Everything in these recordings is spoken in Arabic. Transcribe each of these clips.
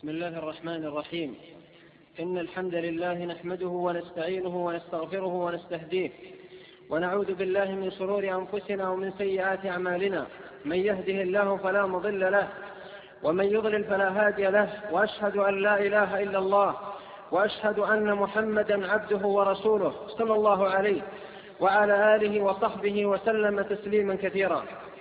بسم الله الرحمن الرحيم. إن الحمد لله نحمده ونستعينه ونستغفره ونستهديه ونعوذ بالله من شرور أنفسنا ومن سيئات أعمالنا. من يهده الله فلا مضل له ومن يضلل فلا هادي له، وأشهد أن لا إله إلا الله وأشهد أن محمدا عبده ورسوله صلى الله عليه وعلى آله وصحبه وسلم تسليما كثيرا.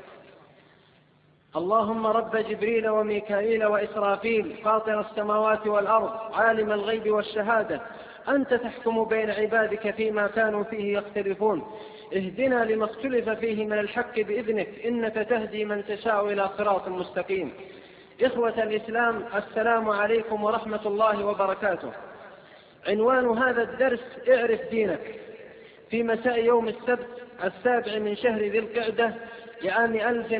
اللهم رب جبريل وميكائيل وإسرافيل فاطر السماوات والأرض عالم الغيب والشهادة، أنت تحكم بين عبادك فيما كانوا فيه يختلفون، اهدنا لما اختلف فيه من الحق بإذنك، إنك تهدي من تشاء إلى صراط مستقيم. إخوة الإسلام، السلام عليكم ورحمة الله وبركاته. عنوان هذا الدرس اعرف دينك، في مساء يوم السبت 7 من شهر ذي القعدة لعام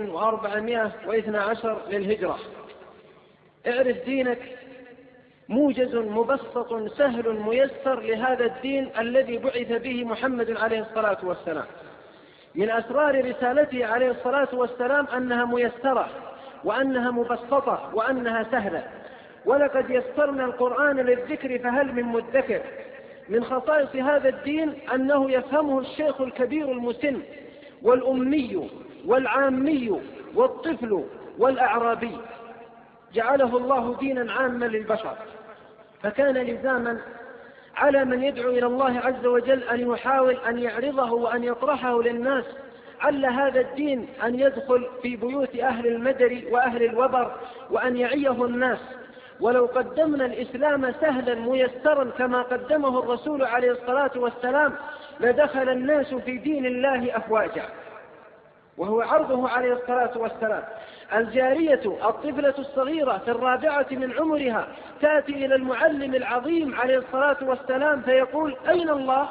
1412 للهجرة. اعرف دينك موجز مبسط سهل ميسر لهذا الدين الذي بعث به محمد عليه الصلاة والسلام. من أسرار رسالته عليه الصلاة والسلام أنها ميسرة وأنها مبسطة وأنها سهلة. ولقد يسرنا القرآن للذكر فهل من مدكر. من خصائص هذا الدين أنه يفهمه الشيخ الكبير المسن والأمي والعامي والطفل والأعرابي. جعله الله دينا عاما للبشر، فكان لزاما على من يدعو إلى الله عز وجل أن يحاول أن يعرضه وأن يطرحه للناس، عل هذا الدين أن يدخل في بيوت أهل المدر وأهل الوبر وأن يعيه الناس. ولو قدمنا الإسلام سهلا ميسرا كما قدمه الرسول عليه الصلاة والسلام لدخل الناس في دين الله أفواجا. وهو عرضه عليه الصلاة والسلام. الجارية الطفلة الصغيرة في 4 من عمرها تأتي إلى المعلم العظيم عليه الصلاة والسلام فيقول: أين الله؟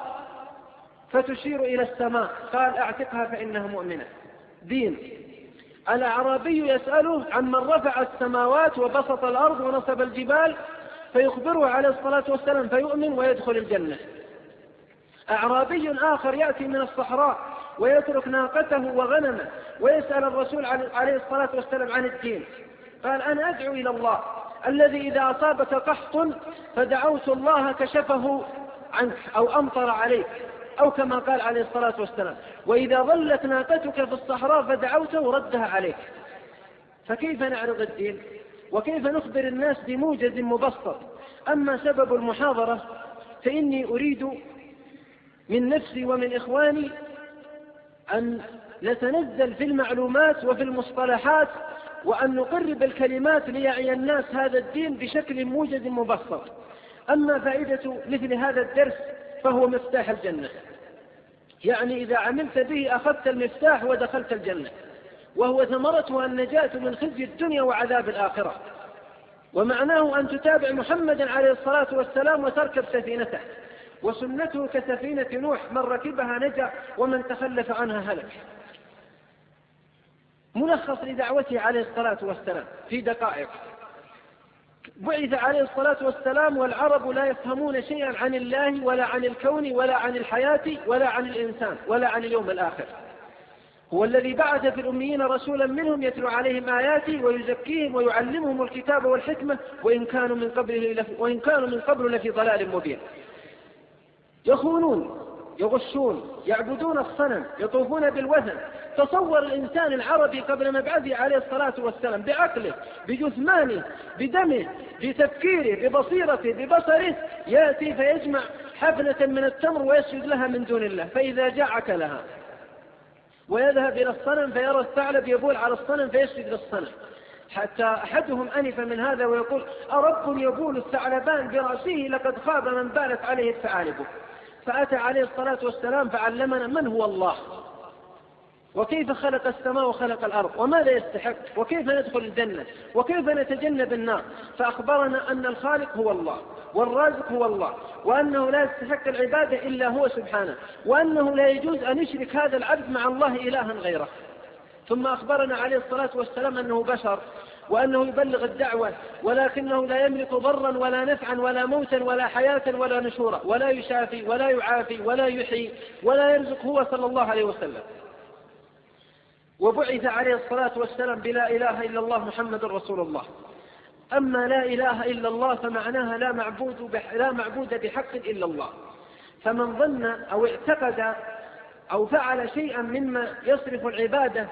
فتشير إلى السماء، قال: أعتقها فإنها مؤمنة. دين. الأعرابي يسأله عمن رفع السماوات وبسط الأرض ونصب الجبال فيخبره عليه الصلاة والسلام فيؤمن ويدخل الجنة. أعرابي آخر يأتي من الصحراء ويترك ناقته وغنمه ويسأل الرسول عليه الصلاة والسلام عن الدين، قال: أنا أدعو إلى الله الذي إذا أصابك قحط فدعوت الله كشفه عنك أو أمطر عليك، أو كما قال عليه الصلاة والسلام: وإذا ظلت ناقتك في الصحراء فدعوته ردها عليك. فكيف نعرض الدين وكيف نخبر الناس بموجز مبسط؟ أما سبب المحاضرة فإني أريد من نفسي ومن إخواني أن نتنزل في المعلومات وفي المصطلحات وأن نقرب الكلمات ليعي الناس هذا الدين بشكل موجز مبسط. أما فائدة مثل هذا الدرس فهو مفتاح الجنة، يعني إذا عملت به أخذت المفتاح ودخلت الجنة، وهو ثمرته النجاة من خزي الدنيا وعذاب الآخرة. ومعناه أن تتابع محمدا عليه الصلاة والسلام وتركب سفينته، وسنته كسفينة نوح، من ركبها نجا ومن تخلف عنها هلك. ملخص لدعوته عليه الصلاة والسلام في دقائق: بعث عليه الصلاة والسلام والعرب لا يفهمون شيئا عن الله ولا عن الكون ولا عن الحياة ولا عن الإنسان ولا عن اليوم الآخر. هو الذي بعث في الأميين رسولا منهم يتلو عليهم آياته ويزكيهم ويعلمهم الكتاب والحكمة وإن كانوا من قبل لفي ضلال مبين. يخونون، يغشون، يعبدون الصنم، يطوفون بالوثن. تصور الإنسان العربي قبل مبعثه عليه الصلاة والسلام بعقله بجثمانه بدمه بتفكيره ببصيرته ببصره، يأتي فيجمع حفنة من التمر ويسجد لها من دون الله، فإذا جاء أكلها. ويذهب إلى الصنم فيرى الثعلب يبول على الصنم فيسجد للصنم. حتى أحدهم أنف من هذا ويقول: أرب يبول الثعلبان برأسه لقد خاب من بالت عليه الثعالب. فأتى عليه الصلاة والسلام فعلمنا من هو الله، وكيف خلق السماء وخلق الأرض، وماذا يستحق، وكيف ندخل الجنة، وكيف نتجنب النار. فأخبرنا أن الخالق هو الله والرازق هو الله، وأنه لا يستحق العبادة إلا هو سبحانه، وأنه لا يجوز أن يشرك هذا العبد مع الله إلها غيره. ثم أخبرنا عليه الصلاة والسلام أنه بشر وأنه يبلغ الدعوة، ولكنه لا يملك ضرا ولا نفعا ولا موتا ولا حياة ولا نشورا، ولا يشافي ولا يعافي ولا يحيي ولا يرزق هو صلى الله عليه وسلم. وبعث عليه الصلاة والسلام بلا إله إلا الله محمد رسول الله. أما لا إله إلا الله فمعناها لا معبود بحق إلا الله. فمن ظن أو اعتقد أو فعل شيئا مما يصرف العبادة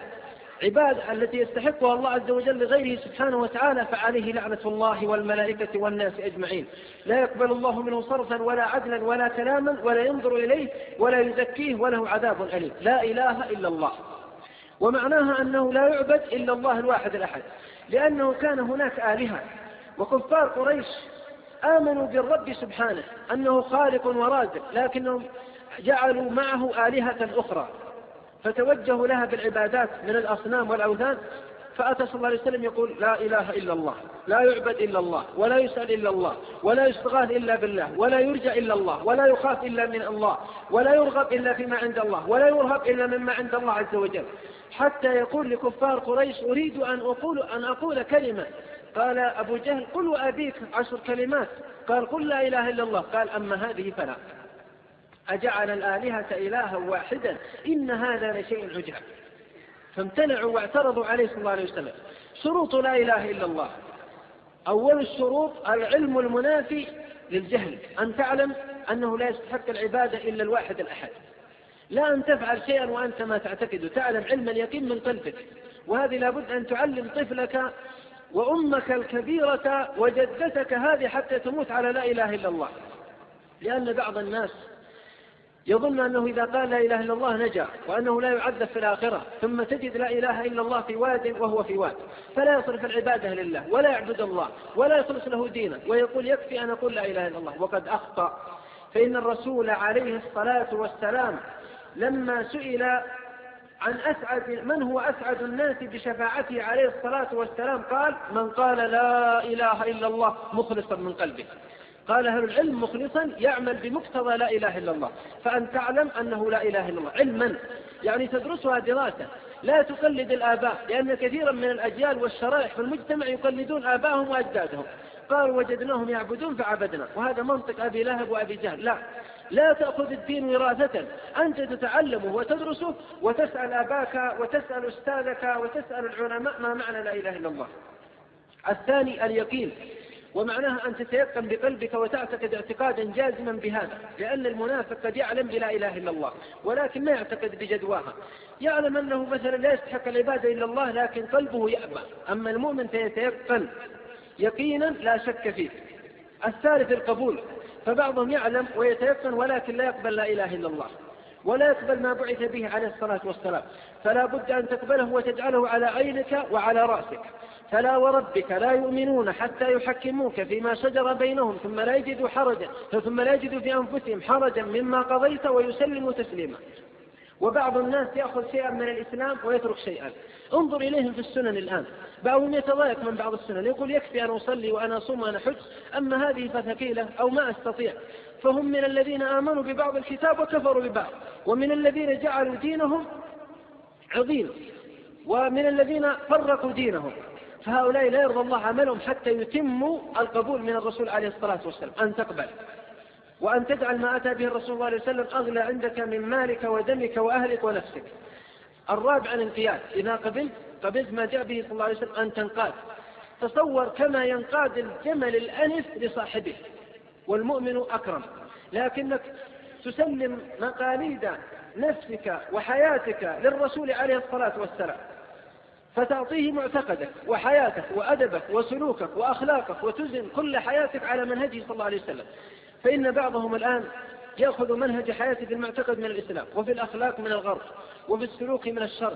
التي يستحقها الله عز وجل لغيره سبحانه وتعالى فعليه لعنة الله والملائكة والناس أجمعين. لا يقبل الله منه صرفا ولا عدلا ولا كلاما ولا ينظر إليه ولا يزكيه وله عذاب أليم. لا إله إلا الله، ومعناها أنه لا يعبد إلا الله الواحد الأحد، لأنه كان هناك آلهة، وكفار قريش آمنوا بالرب سبحانه أنه خالق ورازق، لكنهم جعلوا معه آلهة أخرى فتوجهوا لها بالعبادات من الأصنام والأوثان. فأتى صلى الله عليه وسلم يقول لا إله إلا الله، لا يعبد إلا الله، ولا يسأل إلا الله، ولا يستغاث إلا بالله، ولا يرجى إلا الله، ولا يخاف إلا من الله، ولا يرغب إلا فيما عند الله، ولا يرهب إلا مما عند الله عز وجل. حتى يقول لكفار قريش أريد أن أقول كلمة. قال أبو جهل قل وأبيك 10 كلمات. قال قل لا إله إلا الله. قال أما هذه فلا، أجعل الآلهة إلها واحدا إن هذا لشيء عجاب. فامتنعوا واعترضوا عليه صلى الله عليه وسلم. شروط لا إله إلا الله: أول الشروط العلم المنافي للجهل، أن تعلم أنه لا يستحق العبادة إلا الواحد الأحد، لا أن تفعل شيئا وأنت ما تعتقد، تعلم علم اليقين من قلبك. وهذه لابد أن تعلم طفلك وأمك الكبيرة وجدتك هذه حتى تموت على لا إله إلا الله. لأن بعض الناس يظن أنه إذا قال لا إله إلا الله نجا، وأنه لا يعذب في الآخرة، ثم تجد لا إله إلا الله في واد وهو في واد، فلا يصرف العبادة لله ولا يعبد الله ولا يخلص له دينه، ويقول يكفي أن أقول لا إله إلا الله. وقد أخطأ. فإن الرسول عليه الصلاة والسلام لما سئل عن من هو أسعد الناس بشفاعته عليه الصلاة والسلام قال من قال لا إله إلا الله مخلصا من قلبه. قال أهل العلم مخلصا يعمل بمقتضى لا إله إلا الله. فأن تعلم أنه لا إله إلا الله علما، يعني تدرسها دراسة، لا تقلد الآباء، لأن كثيرا من الأجيال والشرائح في المجتمع يقلدون آباءهم وأجدادهم. قالوا وجدناهم يعبدون فعبدنا، وهذا منطق أبي لهب وأبي جهل. لا تأخذ الدين وراثة، أنت تتعلمه وتدرسه وتسأل أباك وتسأل أستاذك وتسأل العلماء ما معنى لا إله إلا الله. الثاني اليقين، ومعناها أن تتيقن بقلبك وتعتقد اعتقادا جازما بهذا، لأن المنافق قد يعلم بلا إله إلا الله ولكن ما يعتقد بجدواها، يعلم أنه مثلا لا يستحق العبادة إلا الله لكن قلبه يأبى. أما المؤمن فيتيقن يقينا لا شك فيه. الثالث القبول، فبعضهم يعلم ويتيقن ولكن لا يقبل لا إله إلا الله ولا يقبل ما بعث به عليه الصلاة والسلام، فلا بد أن تقبله وتجعله على عينك وعلى رأسك. فلا وربك لا يؤمنون حتى يحكموك فيما شجر بينهم ثم لا يجدوا في أنفسهم حرجا مما قضيت ويسلموا تسليما. وبعض الناس يأخذ شيئا من الإسلام ويترك شيئا. انظر إليهم في السنن الآن، بعضهم يتضايق من بعض السنن، يقول يكفي أن أصلي وأنا أصوم وأنا حج، أما هذه فثقيلة أو ما أستطيع. فهم من الذين آمنوا ببعض الكتاب وكفروا ببعض، ومن الذين جعلوا دينهم عظيم، ومن الذين فرقوا دينهم. فهؤلاء لا يرضى الله عملهم حتى يتموا القبول من الرسول عليه الصلاة والسلام، أن تقبل وأن تجعل ما أتى به الرسول الله عليه وسلم أغلى عندك من مالك ودمك وأهلك ونفسك. الرابع الانقياد، إذا قبلت ما جاء به صلى الله عليه وسلم أن تنقاد. تصور كما ينقاد الجمل الأنف لصاحبه، والمؤمن أكرم، لكنك تسلم مقاليد نفسك وحياتك للرسول عليه الصلاة والسلام، فتعطيه معتقدك وحياتك وأدبك وسلوكك وأخلاقك وتزن كل حياتك على منهجه صلى الله عليه وسلم. فإن بعضهم الآن يأخذ منهج حياته في المعتقد من الإسلام، وفي الأخلاق من الغرب، وفي السلوك من الشرق،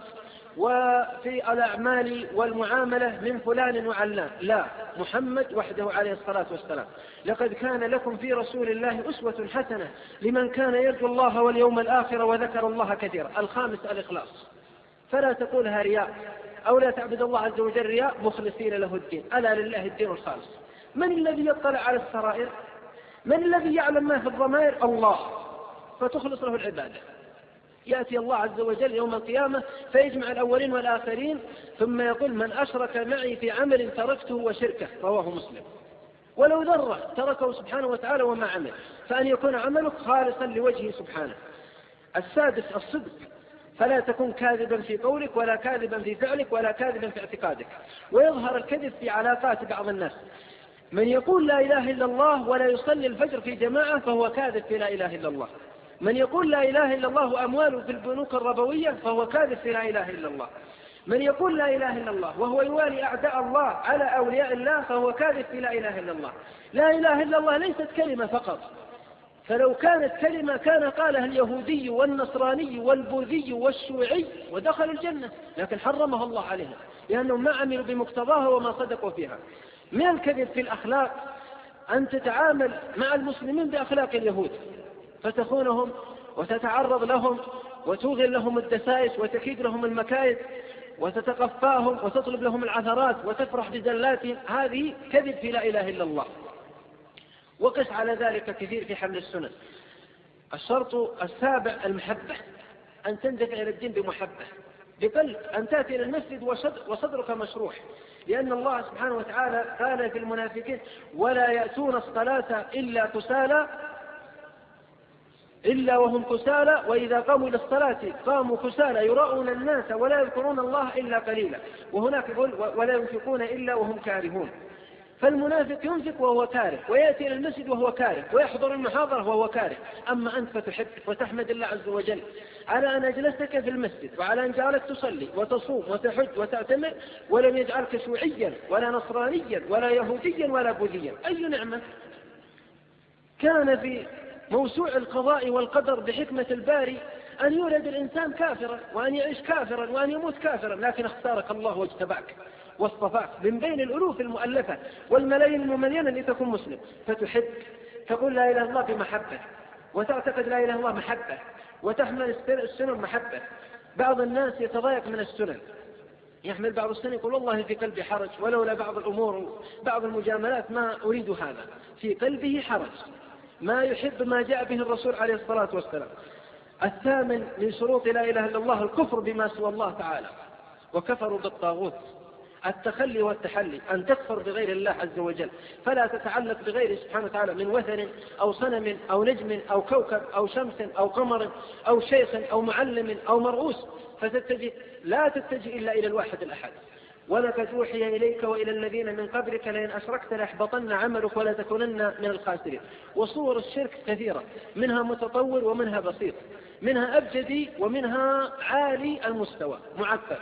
وفي الأعمال والمعاملة من فلان وعلان. لا، محمد وحده عليه الصلاة والسلام. لقد كان لكم في رسول الله أسوة حسنة لمن كان يرجو الله واليوم الآخر وذكر الله كثيرا. الخامس الإخلاص، فلا تقولها رياء أو لا تعبد الله عز وجل رياء، مخلصين له الدين. ألا لله الدين الخالص. من الذي يطلع على السرائر؟ من الذي يعلم ما في الضمائر؟ الله، فتخلص له العبادة. يأتي الله عز وجل يوم القيامة فيجمع الأولين والآخرين ثم يقول من أشرك معي في عمل تركته وشركه، رواه مسلم. ولو ذرة تركه سبحانه وتعالى وما عمل، فأن يكون عملك خالصا لوجهه سبحانه. السادس الصدق، فلا تكن كاذبا في قولك ولا كاذبا في فعلك ولا كاذبا في اعتقادك. ويظهر الكذب في علاقات بعض الناس. من يقول لا إله إلا الله ولا يصلي الفجر في جماعة فهو كاذب في لا إله إلا الله. من يقول لا إله إلا الله وأمواله في البنوك الربوية فهو كاذب في لا إله إلا الله. من يقول لا إله إلا الله وهو يوالي أعداء الله على أولياء الله فهو كاذب في لا إله إلا الله. لا إله إلا الله ليست كلمة فقط، فلو كانت كلمة كان قالها اليهودي والنصراني والبوذي والشيوعي ودخل الجنة، لكن حرمها الله عليهم لأنهم ما عملوا بمقتضاها وما صدقوا فيها. من الكذب في الأخلاق أن تتعامل مع المسلمين بأخلاق اليهود فتخونهم وتتعرض لهم وتوغل لهم الدسائس وتكيد لهم المكايد وتتقفاهم وتطلب لهم العثرات وتفرح بزلاتهم، هذه كذب في لا إله إلا الله. وقس على ذلك كثير في حمل السنن. الشرط السابع المحبة، أن تندفع إلى الدين بمحبة بقلب، أن تأتي إلى المسجد وصدرك مشروح، لأن الله سبحانه وتعالى قال في المنافقين ولا يأتون الصلاة إلا وهم كسالى وإذا قاموا إلى الصلاة قاموا كسالى يراؤون الناس ولا يذكرون الله إلا قليلا، وهناك يقول ولا ينفقون إلا وهم كارهون. فالمنافق ينفق وهو كاره، ويأتي إلى المسجد وهو كاره، ويحضر المحاضرة وهو كاره. أما أنت فتحب وتحمد الله عز وجل على أن أجلسك في المسجد وعلى أن جعلك تصلي وتصوم وتحج وتعتمر ولم يجعلك شيوعيا ولا نصرانيا ولا يهوديا ولا بوذيا. أي نعمة! كان في موسوع القضاء والقدر بحكمة الباري أن يولد الإنسان كافرا وأن يعيش كافرا وأن يموت كافرا، لكن اختارك الله واجتبعك واصطفاك من بين الألوف المؤلفة والملايين المملينة لتكون مسلم، فتحب تقول لا إله إلا الله بمحبة، وتعتقد لا إله إلا الله محبة، وتحمل السنن محبة. بعض الناس يتضايق من السنن، يحمل بعض السنن يقول والله في قلبي حرج ولولا بعض الأمور بعض المجاملات ما أريد هذا، في قلبه حرج ما يحب ما جاء به الرسول عليه الصلاة والسلام. الثامن من شروط لا إله إلا الله الكفر بما سوى الله تعالى، وكفروا بالطاغوت، التخلي والتحلي، أن تكفر بغير الله عز وجل، فلا تتعلق بغيره سبحانه وتعالى من وثن أو صنم أو نجم أو كوكب أو شمس أو قمر أو شيخ أو معلم أو مرؤوس، لا تتجه إلا إلى الواحد الأحد. ولقد أوحي إليك وإلى الذين من قبلك لئن أشركت ليحبطن عملك ولا تكونن من الخاسرين. وصور الشرك كثيرة، منها متطور ومنها بسيط، منها أبجدي ومنها عالي المستوى معقد،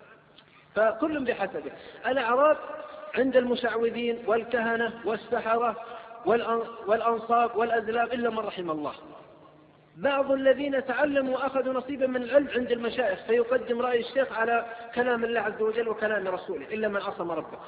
فكل بحسبه. الأعراب عند المشعوذين والكهنة والسحرة والأنصاب والأزلام إلا من رحم الله. بعض الذين تعلموا وأخذوا نصيبا من العلم عند المشايخ فيقدم رأي الشيخ على كلام الله عز وجل وكلام رسوله إلا من عصم ربه.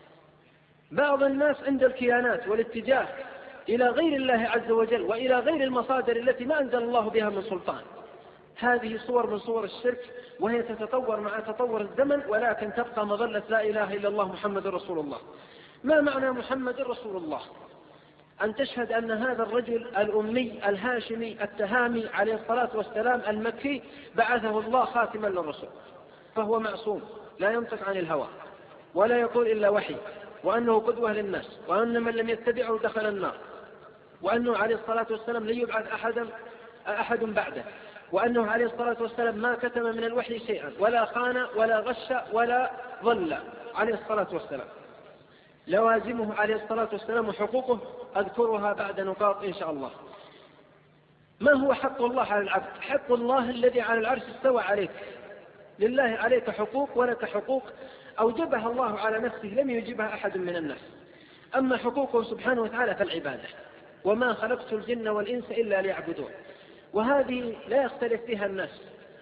بعض الناس عند الكيانات والاتجاه إلى غير الله عز وجل وإلى غير المصادر التي ما أنزل الله بها من سلطان. هذه صور من صور الشرك، وهي تتطور مع تطور الزمن، ولكن تبقى مظلة لا إله إلا الله محمد رسول الله. ما معنى محمد رسول الله؟ أن تشهد أن هذا الرجل الأمي الهاشمي التهامي عليه الصلاة والسلام المكي بعثه الله خاتما للرسل، فهو معصوم لا ينطق عن الهوى ولا يقول إلا وحي، وأنه قدوة للناس، وأن من لم يتبعه دخل النار، وأنه عليه الصلاة والسلام لن يبعث أحد بعده، وأنه عليه الصلاة والسلام ما كتم من الوحي شيئا ولا خان ولا غش ولا ضل عليه الصلاة والسلام. لوازمه عليه الصلاة والسلام وحقوقه أذكرها بعد نقاط إن شاء الله. ما هو حق الله على العبد؟ حق الله الذي على العرش استوى عليك. لله عليك حقوق ولك حقوق أوجبها الله على نفسه لم يجبها أحد من الناس. أما حقوقه سبحانه وتعالى فالعبادة، وما خلقت الجن والإنس إلا ليعبدون، وهذه لا يختلف فيها الناس.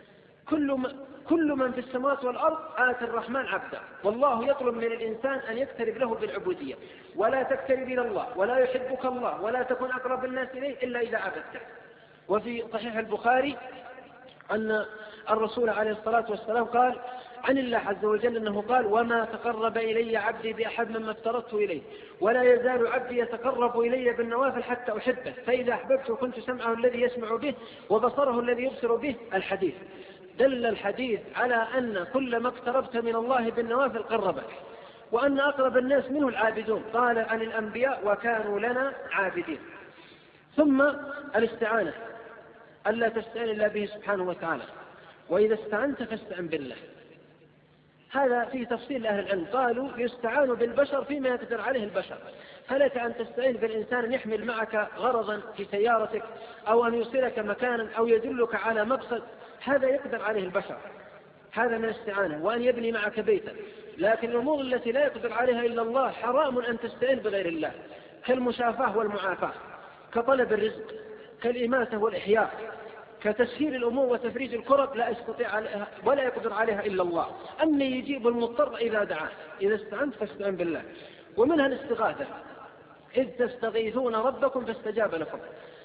كل من في السماوات والأرض آتي الرحمن عبدا، والله يطلب من الإنسان أن يقترب له بالعبودية، ولا تقترب إلى الله ولا يحبك الله ولا تكون أقرب الناس إليه إلا إذا عبدته. وفي صحيح البخاري أن الرسول عليه الصلاة والسلام قال عن الله عز وجل أنه قال وما تقرب إلي عبدي بأحد مما افترضته إليه، ولا يزال عبدي يتقرب إلي بالنوافل حتى أحبه، فإذا أحببته كنت سمعه الذي يسمع به وبصره الذي يبصر به. الحديث دل الحديث على أن كل ما اقتربت من الله بالنوافل قربك، وأن أقرب الناس منه العابدون. قال عن الأنبياء وكانوا لنا عابدين. ثم الاستعانة، ألا تستعين إلا به سبحانه وتعالى، وإذا استعنت فاستعن بالله. هذا فيه تفصيل أهل العلم، قالوا يستعان بالبشر فيما يقدر عليه البشر. فلك أن تستعين بالإنسان أن يحمل معك غرضا في سيارتك، أو أن يوصلك مكانا، أو يدلك على مقصد، هذا يقدر عليه البشر، هذا من الاستعانة، وأن يبني معك بيتا. لكن الأمور التي لا يقدر عليها إلا الله حرام أن تستعين بغير الله، كالمشافاة والمعافاة، كطلب الرزق، كالإماتة والإحياء، كتسهيل الأمور وتفريج الكرب، لا يستطيع عليها ولا يقدر عليها إلا الله. أما يجيب المضطر إذا دعاه، إذا استعنت فاستعن بالله. ومنها الاستغاثة، إذ تستغيثون ربكم فاستجاب لكم.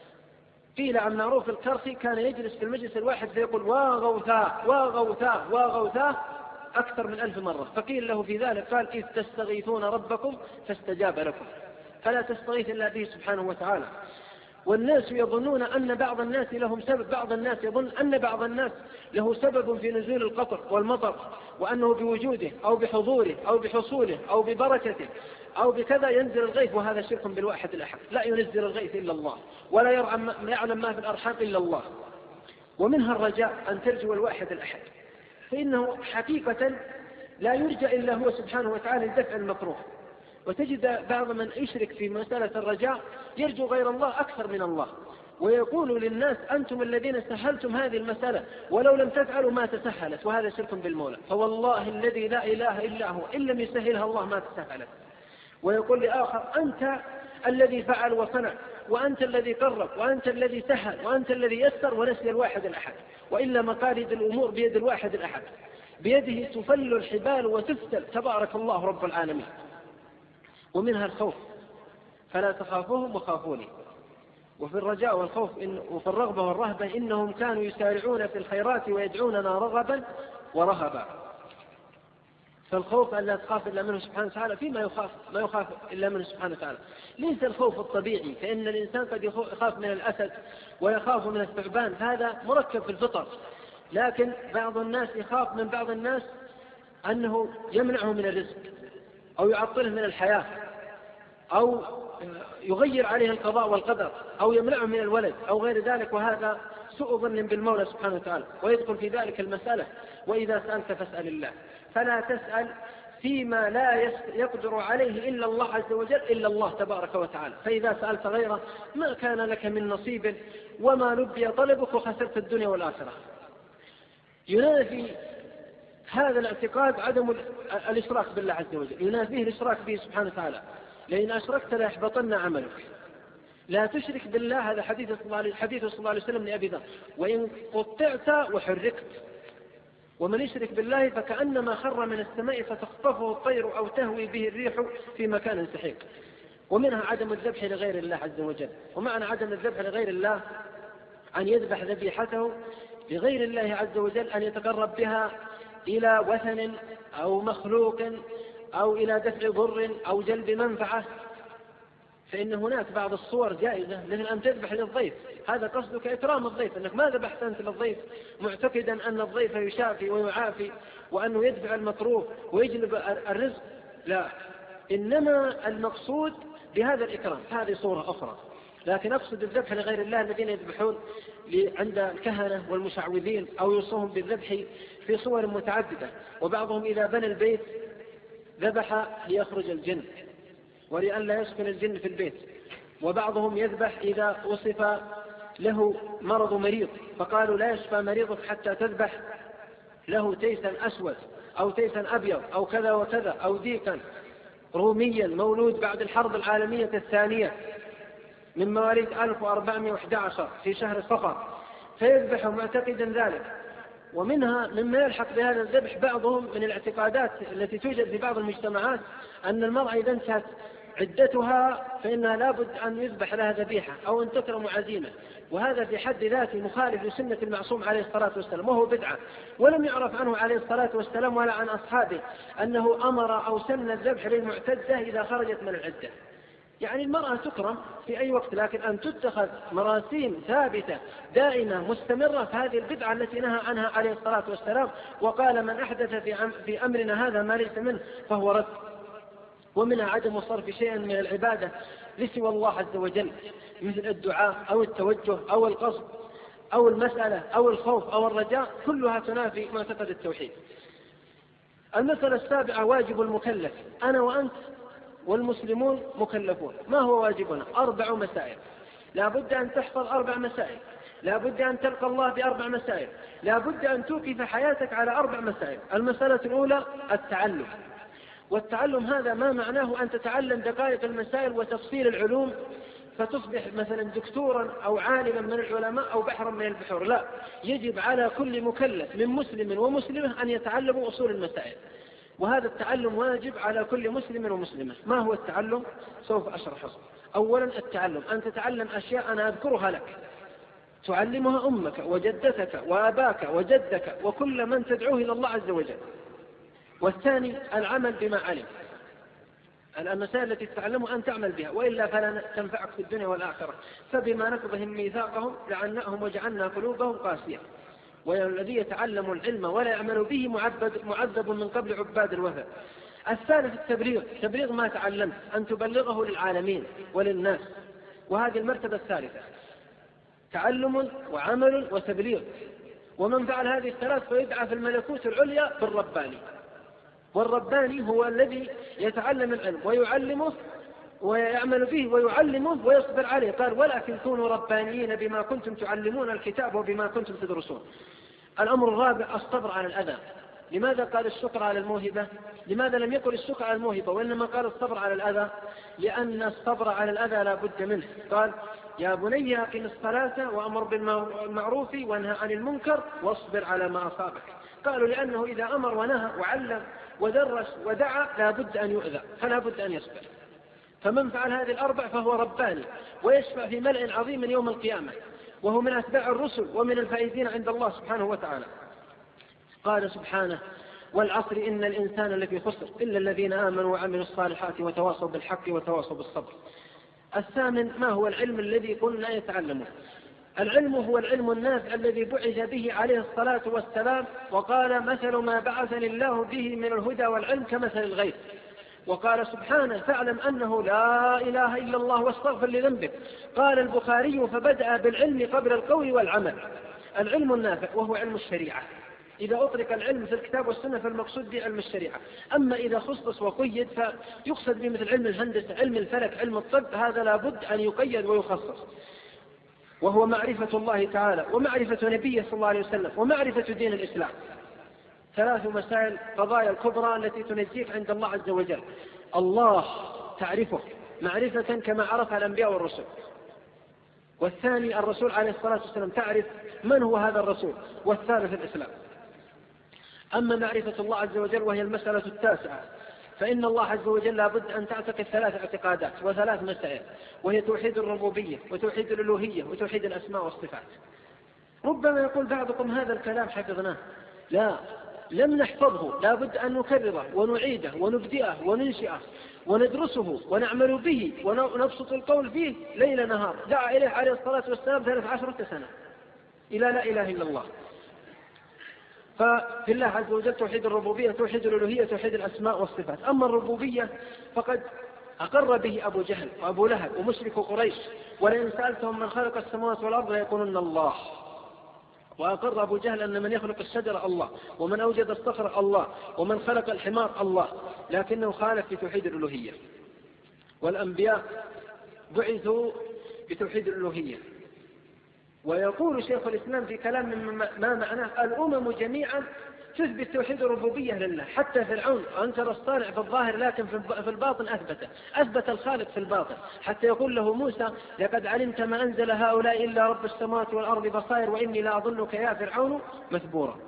قيل عن معروف الكرخي كان يجلس في المجلس الواحد فيقول واغوثاه واغوثاه واغوثاه أكثر من 1000 مرة، فقيل له في ذلك قال إذ تستغيثون ربكم فاستجاب لكم. فلا تستغيث إلا به سبحانه وتعالى. والناس يظنون أن بعض الناس لهم سبب، بعض الناس يظن أن بعض الناس له سبب في نزول القطر والمطر، وأنه بوجوده أو بحضوره أو بحصوله أو ببركته أو بكذا ينزل الغيث، وهذا شرك بالواحد الأحد. لا ينزل الغيث إلا الله، ولا يعلم ما في الأرحام إلا الله. ومنها الرجاء، أن ترجو الواحد الأحد، فإنه حقيقة لا يرجى إلا هو سبحانه وتعالى لدفع المكروه. وتجد بعض من يشرك في مسألة الرجاء يرجو غير الله أكثر من الله، ويقول للناس أنتم الذين سهلتم هذه المسألة، ولو لم تفعلوا ما تسهلت، وهذا شرك بالمولى. فوالله الذي لا إله إلا هو إن لم يسهلها الله ما تسهلت. ويقول لآخر أنت الذي فعل وصنع، وأنت الذي قرب، وأنت الذي سهل، وأنت الذي يسر، ونسي الواحد الأحد. وإلا مقاليد الأمور بيد الواحد الأحد، بيده تفل الحبال وتفتل، تبارك الله رب العالمين. ومنها الخوف، فلا تخافوهم وخافوني. وفي الرجاء والخوف وفي الرغبة والرهبة إنهم كانوا يسارعون في الخيرات ويدعوننا رغبا ورهبا. فالخوف أن لا تخاف إلا منه سبحانه وتعالى فيما ما يخاف إلا منه سبحانه وتعالى. ليس الخوف الطبيعي، فإن الإنسان قد يخاف من الأسد ويخاف من الثعبان، هذا مركب في الفطر. لكن بعض الناس يخاف من بعض الناس أنه يمنعه من الرزق، أو يعطله من الحياة، أو يغير عليه القضاء والقدر، أو يمنعه من الولد أو غير ذلك، وهذا سوء ظن بالمولى سبحانه وتعالى. ويدخل في ذلك المسألة وإذا سألت فاسأل الله. فلا تسأل فيما لا يقدر عليه إلا الله عز وجل، إلا الله تبارك وتعالى. فإذا سألت غيره ما كان لك من نصيب، وما نبي طلبك وخسرت الدنيا والآخرة. ينافي هذا الاعتقاد عدم الإشراك بالله عز وجل، ينافيه الإشراك به سبحانه وتعالى. لئن أشركت ليحبطن عملك. لا تشرك بالله، هذا حديث صلى الله عليه وسلم لأبي ذر، وإن قطعت وحركت. ومن يشرك بالله فكأنما خر من السماء فتخطفه الطير أو تهوي به الريح في مكان سحيق. ومنها عدم الذبح لغير الله عز وجل. ومعنى عدم الذبح لغير الله أن يذبح ذبيحته لغير الله عز وجل، أن يتقرب بها إلى وثن أو مخلوق أو إلى دفع ضر أو جلب منفعة. فإن هناك بعض الصور جائزة، مثل أن تذبح للضيف، هذا قصدك إكرام الضيف، أنك ما ذبحت أنت للضيف معتقدا أن الضيف يشافي ويعافي وأنه يدفع المكروه ويجلب الرزق، لا، إنما المقصود بهذا الإكرام هذه صورة أخرى. لكن أقصد الذبح لغير الله الذين يذبحون عند الكهنة والمشعوذين، أو يوصوهم بالذبح في صور متعددة. وبعضهم إذا بنى البيت ذبح ليخرج الجن ولأن لا يسكن الجن في البيت. وبعضهم يذبح إذا وصف له مرض مريض فقالوا لا يشفى مريضك حتى تذبح له تيسا أسود أو تيسا أبيض أو كذا وكذا، أو ديكا روميا مولود بعد الحرب العالمية الثانية من مواليد 1411 في شهر صفر، فيذبح معتقدا ذلك. ومنها مما يلحق بهذا الذبح بعضهم من الاعتقادات التي توجد في بعض المجتمعات أن المرأة إذا انتهت عدتها فإنها لابد أن يذبح لها ذبيحة أو أن تكرم عزيمة، وهذا في حد ذاته مخالف لسنة المعصوم عليه الصلاة والسلام، وهو بدعة. ولم يعرف عنه عليه الصلاة والسلام ولا عن أصحابه أنه أمر أو سن الذبح للمعتدة إذا خرجت من العدة. يعني المرأة تكرم في أي وقت، لكن أن تتخذ مراسيم ثابتة دائمة مستمرة، فهذه البدعة التي نهى عنها عليه الصلاة والسلام، وقال من أحدث في أمرنا هذا ما ليس منه فهو رد. ومنها عدم صرف شيء من العبادة لسوى الله عز وجل، مثل الدعاء أو التوجه أو القصد أو المسألة أو الخوف أو الرجاء، كلها تنافي معتقد التوحيد. المسألة السابعة واجب المكلف. أنا وأنت والمسلمون مكلفون. ما هو واجبنا؟ 4 مسائل. لا بد أن تحفظ 4 مسائل، لا بد أن تلقى الله ب4 مسائل، لا بد أن توقف حياتك على 4 مسائل. المسألة الأولى التعلم. والتعلم هذا ما معناه أن تتعلم دقائق المسائل وتفصيل العلوم فتصبح مثلا دكتورا أو عالما من العلماء أو بحرا من البحور. لا، يجب على كل مكلف من مسلم ومسلمة أن يتعلموا أصول المسائل، وهذا التعلم واجب على كل مسلم ومسلمة. ما هو التعلم؟ سوف أشرحه. أولا التعلم أن تتعلم أشياء أنا أذكرها لك تعلمها أمك وجدتك وأباك وجدك وكل من تدعوه إلى الله عز وجل. والثاني العمل بما علم. المسائل التي تتعلمها أن تعمل بها، وإلا فلا تنفعك في الدنيا والآخرة. فبما نقضهم ميثاقهم لعناهم وجعلنا قلوبهم قاسية. والذي يتعلم العلم ولا يعمل به معذب من قبل عباد الوثن. الثالث التبليغ. تبليغ ما تعلمت أن تبلغه للعالمين وللناس، وهذه المرتبة الثالثة، تعلم وعمل وتبليغ. ومن فعل هذه الثلاث فيدعى في الملكوت العليا بالرباني. والرباني هو الذي يتعلم العلم ويعلمه ويعمل به ويعلمه ويصبر عليه. قال ولكن كونوا ربانيين بما كنتم تعلمون الكتاب وبما كنتم تدرسون. الأمر الرابع الصبر على الأذى. لماذا قال الشكر على الموهبة؟ لماذا لم يقل الشكر على الموهبة وإنما قال الصبر على الأذى؟ لأن الصبر على الأذى لا بد منه. قال يا بني أقم الصلاة وأمر بالمعروف وانهى عن المنكر واصبر على ما أصابك. قالوا لأنه إذا أمر ونهى وعلم ودرس ودعا لا بد أن يؤذى، فلا بد أن يصبر. فمن فعل هذه الأربع فهو رباني ويشفع في ملأ عظيم يوم القيامة، وهو من أتباع الرسل ومن الفائزين عند الله سبحانه وتعالى. قال سبحانه والعصر إن الإنسان لفي خسر إلا الذين آمنوا وعملوا الصالحات وتواصوا بالحق وتواصوا بالصبر. الثامن ما هو العلم الذي قلنا يتعلمه؟ العلم هو العلم النافع الذي بعث به عليه الصلاة والسلام، وقال مثل ما بعثني الله به من الهدى والعلم كمثل الغيث. وقال سبحانه فاعلم أنه لا إله إلا الله واستغفر لذنبك. قال البخاري فبدأ بالعلم قبل القول والعمل. العلم النافع وهو علم الشريعة. إذا أطلق العلم في الكتاب والسنة فالمقصود به علم الشريعة. أما إذا خصص وقيد فيقصد به مثل علم الهندسة، علم الفلك، علم الطب، هذا لابد أن يقيد ويخصص، وهو معرفة الله تعالى ومعرفة نبيه صلى الله عليه وسلم ومعرفة دين الإسلام. 3 مسائل قضايا الكبرى التي تنجيك عند الله عز وجل. الله تعرفه معرفة كما عرف الأنبياء والرسل. والثاني الرسول عليه الصلاة والسلام تعرف من هو هذا الرسول. والثالث الإسلام. أما معرفة الله عز وجل وهي المسألة التاسعة، فإن الله عز وجل لابد أن تعتقد 3 اعتقادات و3 مسائل، وهي توحيد الربوبية وتوحيد الألوهية وتوحيد الأسماء والصفات. ربما يقول بعضكم هذا الكلام حفظناه. لا، لم نحفظه، لابد أن نكرره ونعيده ونبدئه وننشئه وندرسه ونعمل به ونبسط القول فيه ليل نهار. دعا إليه عليه الصلاة والسلام 13 سنة إلى لا إله إلا الله. ففي الله عز وجل توحيد الربوبية توحيد الألوهية توحيد الأسماء والصفات. أما الربوبية فقد أقر به أبو جهل وأبو لهب ومشرك قريش، ولئن سألتهم من خلق السماوات والأرض ليقولن الله. وأقر أبو جهل أن من يخلق الشجر الله، ومن أوجد الصخر الله، ومن خلق الحمار الله، لكنه خالف في توحيد الألوهية. والأنبياء بعثوا بتوحيد الألوهية. ويقول شيخ الإسلام في كلام ما معناه الأمم جميعا تثبت توحيد الربوبية لله. حتى فرعون أنكر الصانع في الظاهر لكن في الباطن أثبت الخالق في الباطن، حتى يقول له موسى لقد علمت ما أنزل هؤلاء إلا رب السماوات والأرض بصائر وإني لا أظنك يا فرعون مثبورا.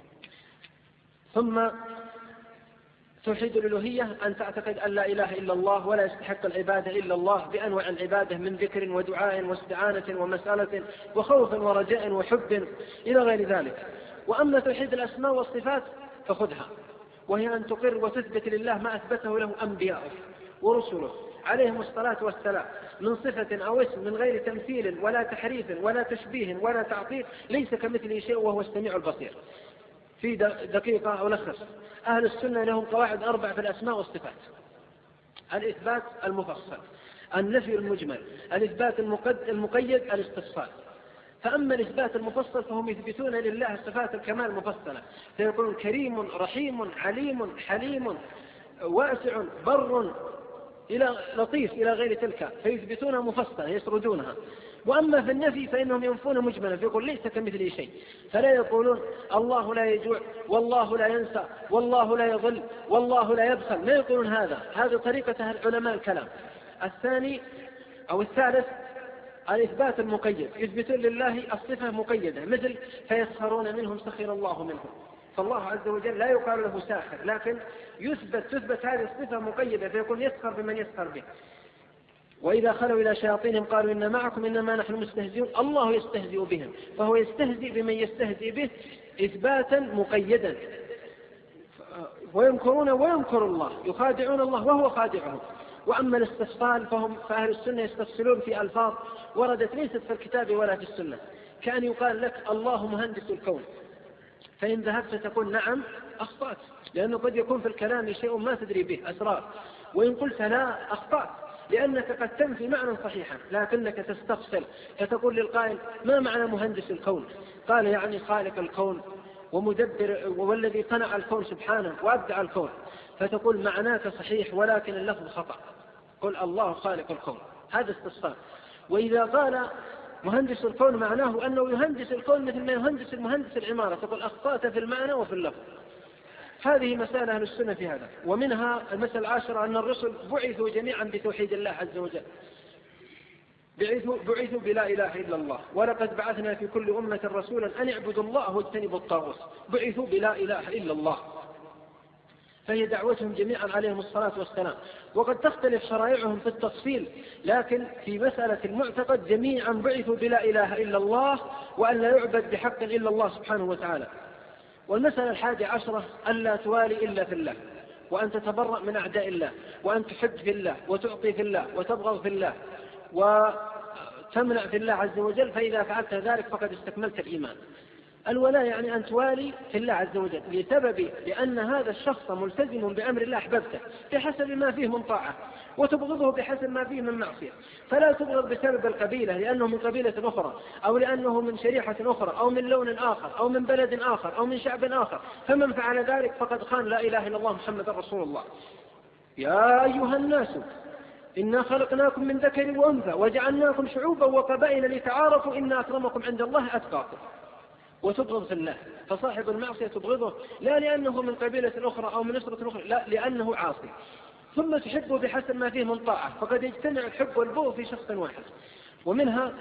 ثم توحيد الألوهية أن تعتقد أن لا إله إلا الله ولا يستحق العبادة إلا الله بأنواع العبادة من ذكر ودعاء واستعانة ومسألة وخوف ورجاء وحب إلى غير ذلك. وأما توحيد الأسماء والصفات فخذها، وهي أن تقر وتثبت لله ما أثبته له أنبياؤه ورسله عليهم الصلاة والسلام من صفة أو اسم من غير تمثيل ولا تحريف ولا تشبيه ولا تعطيل، ليس كمثله شيء وهو السميع البصير. في دقيقة ألخص: أهل السنة لهم قواعد 4 في الأسماء والصفات: الإثبات المفصل، النفي المجمل، الإثبات المقيد، الاستفصال. فأما الإثبات المفصل فهم يثبتون لله صفات الكمال المفصلة، فيقولون كريم رحيم عليم حليم واسع بر إلى لطيف إلى غير تلك، فيثبتونها مفصلة يسردونها. وأما في النفي فإنهم ينفون مجملا، فيقول ليس كمثله شيء، فلا يقولون الله لا يجوع والله لا ينسى والله لا يضل والله لا يبخل، لا يقولون هذا طريقة علماء الكلام. الثاني أو الثالث الإثبات المقيد، يثبتون لله الصفة مقيدة، مثل فيسخرون منهم سخر الله منهم، فالله عز وجل لا يقال له ساخر، لكن تثبت هذه الصفة مقيدة، فيكون يسخر بمن يسخر به. وإذا خلوا إلى شياطينهم قالوا إن معكم إنما نحن مستهزئون، الله يستهزئ بهم، فهو يستهزئ بمن يستهزئ به إثباتا مقيدا. ويمكرون ويمكر الله، يخادعون الله وهو خادعهم. وأما الاستفصال فأهل السنة يستفصلون في ألفاظ وردت ليست في الكتاب ولا في السنة، كأن يقال لك الله مهندس الكون، فإن ذهبت تقول نعم أخطأت، لأنه قد يكون في الكلام شيء ما تدري به أسرار، وإن قلت لا أخطأت، لأنك قد تنفي معنى صحيحا لكنك تستفصل، فتقول للقائل ما معنى مهندس الكون؟ قال يعني خالق الكون ومدبر والذي صنع الكون سبحانه وأبدع الكون، فتقول معناك صحيح ولكن اللفظ خطأ، قل الله خالق الكون، هذا استفصال. وإذا قال مهندس الكون معناه أنه يهندس الكون مثل ما يهندس المهندس العمارة، تقول أخطأت في المعنى وفي اللفظ. هذه مسألة أهل السنة في هذا. ومنها المسألة العاشرة أن الرسل بعثوا جميعا بتوحيد الله عز وجل، بعثوا بلا إله إلا الله، ولقد بعثنا في كل أمة رسولا أن اعبدوا الله واجتنبوا الطاغوت، بعثوا بلا إله إلا الله، فهي دعوتهم جميعا عليهم الصلاة والسلام. وقد تختلف شرائعهم في التفصيل، لكن في مسألة المعتقد جميعا بعثوا بلا إله إلا الله، وأن لا يعبد بحق إلا الله سبحانه وتعالى. والمسألة 11 ألا توالي إلا في الله، وأن تتبرأ من أعداء الله، وأن تحب في الله وتعطي في الله وتبغض في الله وتمنع في الله عز وجل، فإذا فعلت ذلك فقد استكملت الإيمان. الولاء يعني أن توالي في الله عز وجل لأن هذا الشخص ملتزم بأمر الله أحببته بحسب ما فيه من طاعة، وتبغضه بحسب ما فيه من معصية. فلا تبغض بسبب القبيلة لأنه من قبيلة أخرى، أو لأنه من شريحة أخرى، أو من لون آخر، أو من بلد آخر، أو من شعب آخر، فمن فعل ذلك فقد خان لا إله إلا الله محمد رسول الله. يا أيها الناس إنا خلقناكم من ذكر وأنثى وجعلناكم شعوبا وقبائل لتعارفوا إن أكرمكم عند الله أتقاكم. وتبغض في الله، فصاحب المعصية تبغضه لا لأنه من قبيلة أخرى أو من أسرة أخرى، لا لأنه عاصي. ثم تحبه بحسب ما فيه من طاعة، فقد يجتمع الحب والبغض في شخص واحد. ومنها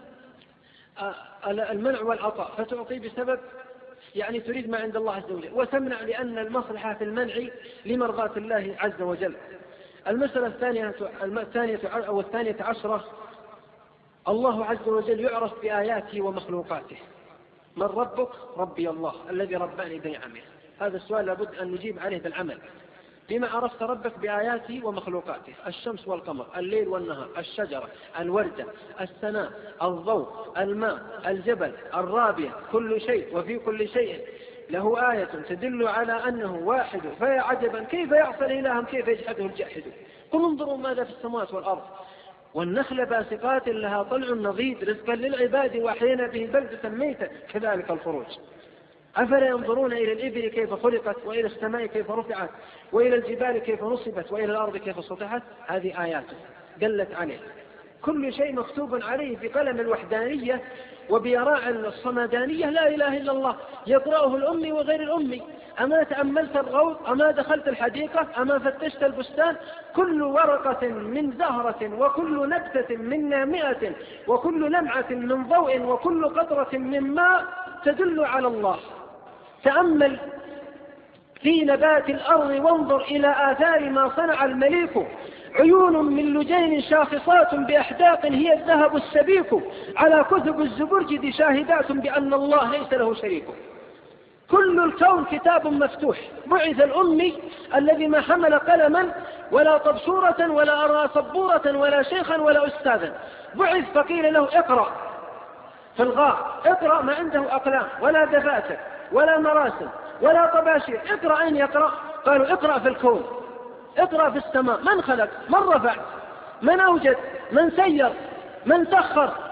المنع والعطاء، فتعطي بسبب يعني تريد ما عند الله عز وجل، وتمنع لأن المصلحة في المنع لمرضاة الله عز وجل. المسألة الثانية عشرة الله عز وجل يعرف بآياته ومخلوقاته. من ربك؟ ربي الله الذي رباني بنعمه. هذا السؤال لابد أن نجيب عليه بالعمل. بما عرفت ربك بآياته ومخلوقاته، الشمس والقمر، الليل والنهار، الشجرة، الوردة، السماء، الضوء، الماء، الجبل، الرابية، كل شيء وفي كل شيء له آية تدل على أنه واحد، فيا عجبا كيف يعصى إلههم كيف يجحده الجاحد. قل انظروا ماذا في السماوات والأرض، والنخل باسقات لها طلع نضيد رزقا للعباد وأحيينا به بلدة ميتة كذلك الخروج. أفلا ينظرون إلى الإبل كيف خلقت، وإلى السماء كيف رفعت، وإلى الجبال كيف نصبت، وإلى الأرض كيف سطحت. هذه آيات دلت عليه، كل شيء مكتوب عليه بقلم الوحدانية وبيراع الصمدانية لا إله إلا الله، يقرأه الأمي وغير الأمي. أما تأملت الغوط، أما دخلت الحديقة، أما فتشت البستان، كل ورقة من زهرة وكل نبتة من نامئة وكل لمعة من ضوء وكل قطرة من ماء تدل على الله. تأمل في نبات الأرض وانظر إلى آثار ما صنع المليك، عيون من لجين شاخصات بأحداق هي الذهب السبيك، على كتب الزبرجد شاهدات بأن الله ليس له شريك. كل الكون كتاب مفتوح. بعث الأمي الذي ما حمل قلما ولا طبشورة ولا أرى سبورة ولا شيخا ولا أستاذا، بعث فقيل له اقرأ في الغار، اقرأ ما عنده أقلام ولا دفاتر ولا مراسم ولا طباشير، اقرأ. أين يقرأ؟ قالوا اقرأ في الكون، اقرأ في السماء، من خلق، من رفع، من أوجد، من سير، من سخر.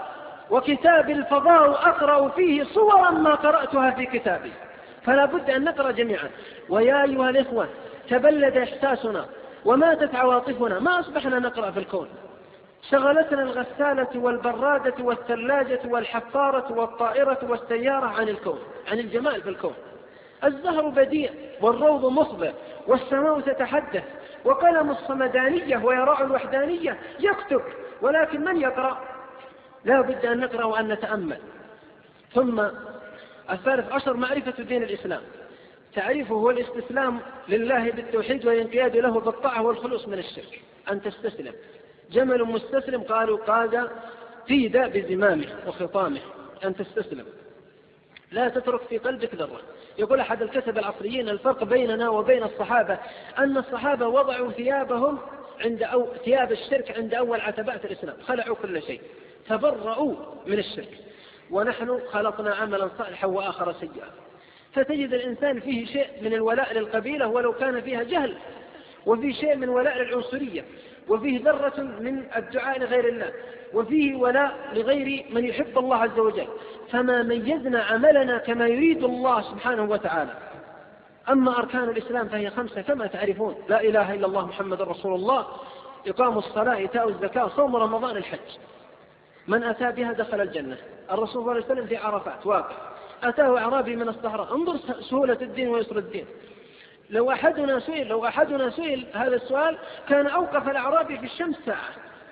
وكتاب الفضاء أقرأ فيه صورا ما قرأتها في كتابي، فلا بد أن نقرأ جميعا. ويا أيها الإخوة، تبلد إحساسنا وماتت عواطفنا، ما أصبحنا نقرأ في الكون، شغلتنا الغسالة والبرادة والثلاجة والحفارة والطائرة والسيارة عن الكون، عن الجمال في الكون. الزهر بديع والروض مخبر والسماء تتحدث وقلم الصمدانية ويراع الوحدانية يكتب، ولكن من يقرأ؟ لا بد أن نقرأ وأن نتأمل. ثم الثالث عشر معرفة دين الإسلام. تعريفه هو الاستسلام لله بالتوحيد والانقياد له بالطاعة والخلوص من الشرك. أن تستسلم. جمل مستسلم قالوا قاد قيد بزمامه وخطامه. أن تستسلم، لا تترك في قلبك ذرة. يقول أحد الكتب العصريين: الفرق بيننا وبين الصحابة أن الصحابة وضعوا ثيابهم ثياب الشرك عند أول عتبات الإسلام، خلعوا كل شيء، تبرؤوا من الشرك، ونحن خلقنا عملا صالحا وآخر سيئا. فتجد الإنسان فيه شيء من الولاء للقبيلة ولو كان فيها جهل، وفيه شيء من ولاء للعنصرية، وفيه ذرة من الدعاء لغير الله، وفيه ولاء لغير من يحب الله عز وجل. فما ميزنا عملنا كما يريد الله سبحانه وتعالى. أما أركان الإسلام فهي 5 كما تعرفون: لا إله إلا الله محمد رسول الله، إقام الصلاة، إيتاء الزكاة، صوم رمضان، الحج. من أتى بها دخل الجنة. الرسول صلى الله عليه وسلم في عرفات واقف، أتاه أعرابي من الصحراء، انظر سهولة الدين ويسر الدين. لو أحدنا سئل هذا السؤال كان أوقف الأعرابي في الشمس ساعة.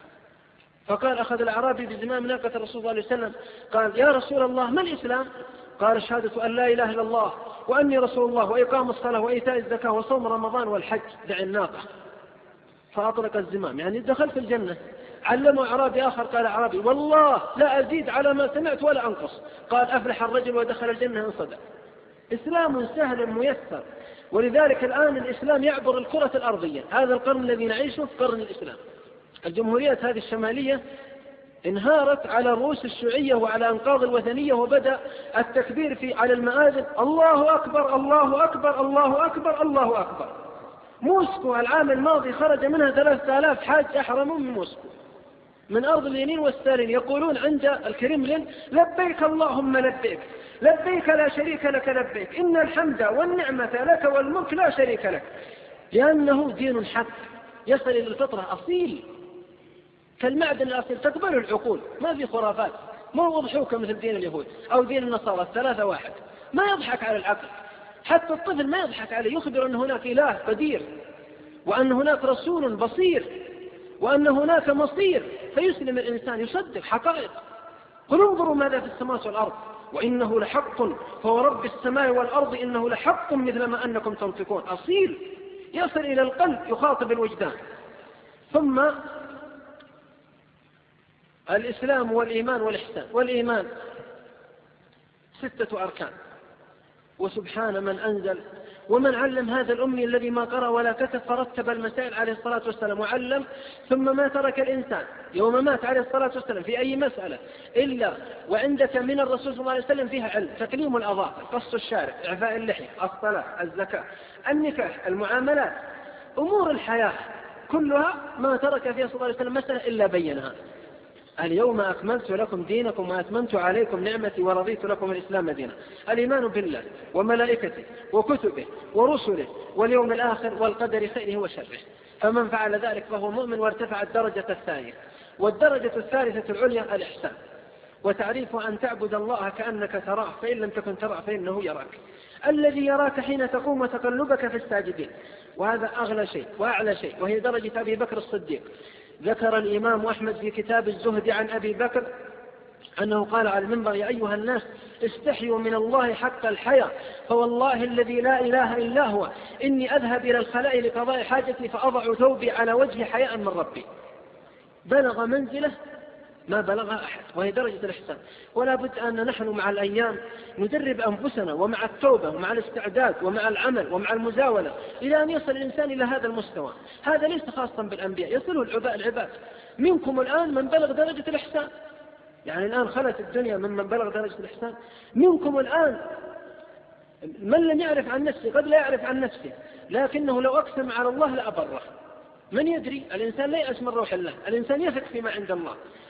فقال: أخذ الأعرابي بزمام ناقة الرسول صلى الله عليه وسلم، قال: يا رسول الله ما الإسلام؟ قال: شهادة أن لا إله إلا الله وأني رسول الله وإقام الصلاة وإيتاء الزكاة وصوم رمضان والحج. دع الناقة. فأطلق الزمام، يعني دخلت الجنة. علمه أعرابي آخر، قال أعرابي: والله لا أزيد على ما سمعت ولا أنقص. قال: أفلح الرجل ودخل الجنة إن صدق. إسلام سهل ميسر. ولذلك الآن الإسلام يعبر الكرة الأرضية. هذا القرن الذي نعيشه قرن الإسلام. الجمهوريات هذه الشمالية انهارت على رؤوس الشيوعية وعلى أنقاض الوثنية، وبدأ التكبير على المآذن: الله أكبر الله أكبر الله أكبر الله أكبر. موسكو العام الماضي خرج منها 3000 حاج أحرموا من موسكو، من أرض اليمين والستالين، يقولون عند الكرملين: لبيك اللهم لبيك، لبيك لا شريك لك لبيك، إن الحمد والنعمة لك والملك لا شريك لك. لأنه دين حق يصل إلى الفطرة، أصيل كالمعدن الأصيل، تقبل العقول، ما في خرافات، ما هو ضحوك مثل دين اليهود أو دين النصارى 3 واحد، ما يضحك على العقل. حتى الطفل ما يضحك عليه، يخبر أن هناك إله قدير، وأن هناك رسول بصير، وأن هناك مصير، فيسلم الإنسان، يصدق حقائق. قل انظروا ماذا في السماوات والأرض وإنه لحق فهو رب السماء والأرض إنه لحق مثل ما أنكم تنطقون. أصيل يصل إلى القلب، يخاطب الوجدان. ثم الإسلام والإيمان والإحسان. والإيمان 6 أركان. وسبحان من أنزل ومن علم هذا الأمي الذي ما قرأ ولا كتب، فرتب المسائل عليه الصلاة والسلام وعلم. ثم ما ترك الإنسان يوم مات عليه الصلاة والسلام في أي مسألة إلا وعندك من الرسول صلى الله عليه وسلم فيها علم: تكليم الأظافر، قص الشارب، إعفاء اللحية، الصلاة، الزكاة، النكاح، المعاملات، أمور الحياة كلها ما ترك فيها صلى الله عليه وسلم مسألة إلا بينها. اليوم أكملت لكم دينكم وأتممت عليكم نعمتي ورضيت لكم الإسلام دينا. الإيمان بالله وملائكته وكتبه ورسله واليوم الآخر والقدر خيره وشره. فمن فعل ذلك فهو مؤمن وارتفع الدرجة الثانية. والدرجة الثالثة العليا الإحسان. وتعريف أن تعبد الله كأنك تراه فإن لم تكن تراه فإنه يراك. الذي يراك حين تقوم وتقلبك في الساجدين. وهذا أغلى شيء وأعلى شيء، وهي درجة أبي بكر الصديق. ذكر الإمام أحمد في كتاب الزهد عن أبي بكر أنه قال على المنبر: يا أيها الناس استحيوا من الله حق الحياة، فوالله الذي لا إله إلا هو إني أذهب إلى الخلاء لقضاء حاجتي فأضع ثوبي على وجه حياء من ربي. بلغ منزله ما بلغها أحد، وهي درجة الإحسان. ولا بد أن نحن مع الأيام ندرب أنفسنا، ومع التوبة ومع الاستعداد ومع العمل ومع المزاولة، إلى أن يصل الإنسان إلى هذا المستوى. هذا ليس خاصا بالأنبياء، يصله العباد. منكم الآن من بلغ درجة الإحسان، يعني الآن خلت الدنيا من بلغ درجة الإحسان. منكم الآن من لم يعرف عن نفسه، قد لا يعرف عن نفسه، لكنه لو أقسم على الله لأبره. من يدري؟ الإنسان لا يأس من روح الله، الإنسان يثق فيما عند الله.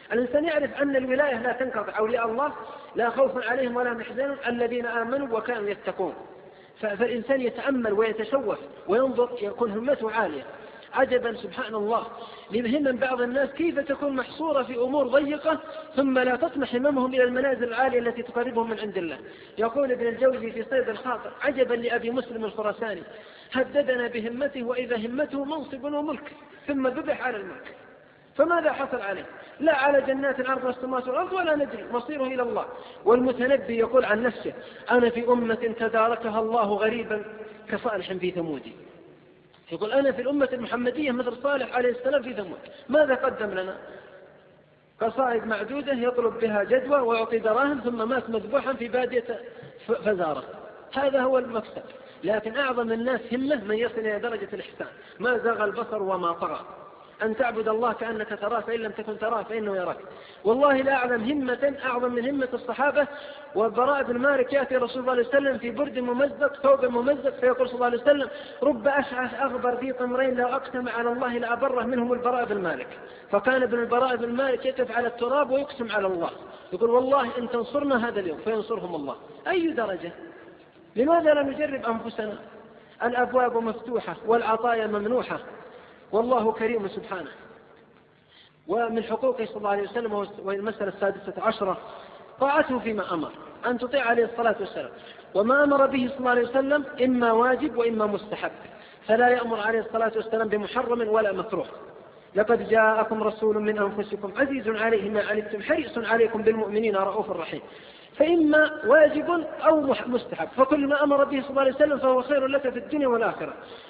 الإنسان يعرف أن الولاية لا تنقطع، أولياء الله لا خوف عليهم ولا هم يحزنون الذين آمنوا وكانوا يتقون. فالإنسان يتأمل ويتشوف وينظر، يكون همته عالية. عجبا سبحان الله لمهم بعض الناس كيف تكون محصورة في أمور ضيقة ثم لا تطمح هممهم إلى المنازل العالية التي تقربهم من عند الله. يقول ابن الجوزي في صيد الخاطر: عجبا لأبي مسلم الخراساني هددنا بهمته وإذا همته منصب وملك ثم ذبح على الملك، فماذا حصل عليه؟ لا على جنات الأرض والسماوات والأرض ولا ندري، مصيره إلى الله. والمتنبي يقول عن نفسه: أنا في أمة تداركها الله غريبا كصالح في ثمود. يقول أنا في الأمة المحمدية مثل صالح عليه السلام في ثمود. ماذا قدم لنا؟ قصائد معدودة يطلب بها جدوى ويعطي دراهم ثم مات مذبوحا في بادية فزارة. هذا هو المكسب. لكن أعظم الناس همة من يصل إلى درجة الإحسان: ما زاغ البصر وما طغى، أن تعبد الله كأنك تراه فإن لم تكن تراه فإنه يراك. والله لا أعلم همة أعظم من همة الصحابة. والبراء بن مالك يأتي رسول الله عليه وسلم في برد ممزق ثوب ممزق فيقول صلى الله عليه وسلم: رب أشعث أغبر ذي طمرين لو أقسم على الله لأبره منهم البراء بن مالك. فكان ابن البراء بن مالك يقف على التراب ويقسم على الله، يقول: والله إن تنصرنا هذا اليوم فينصرهم الله. أي درجة! لماذا لا نجرب أنفسنا؟ الأبواب مفتوحة والعطايا ممنوحة والله كريم سبحانه. ومن حقوقه صلى الله عليه وسلم والمسألة 16 طاعته فيما أمر، أن تطيع عليه الصلاة والسلام. وما أمر به صلى الله عليه وسلم إما واجب وإما مستحب، فلا يأمر عليه الصلاة والسلام بمحرم ولا مكروه. لقد جاءكم رسول من أنفسكم عزيز عليه ما عنتم حريص عليكم بالمؤمنين رؤوف رحيم. فإما واجب أو مستحب، فكل ما أمر به صلى الله عليه وسلم فهو خير لك في الدنيا والآخرة.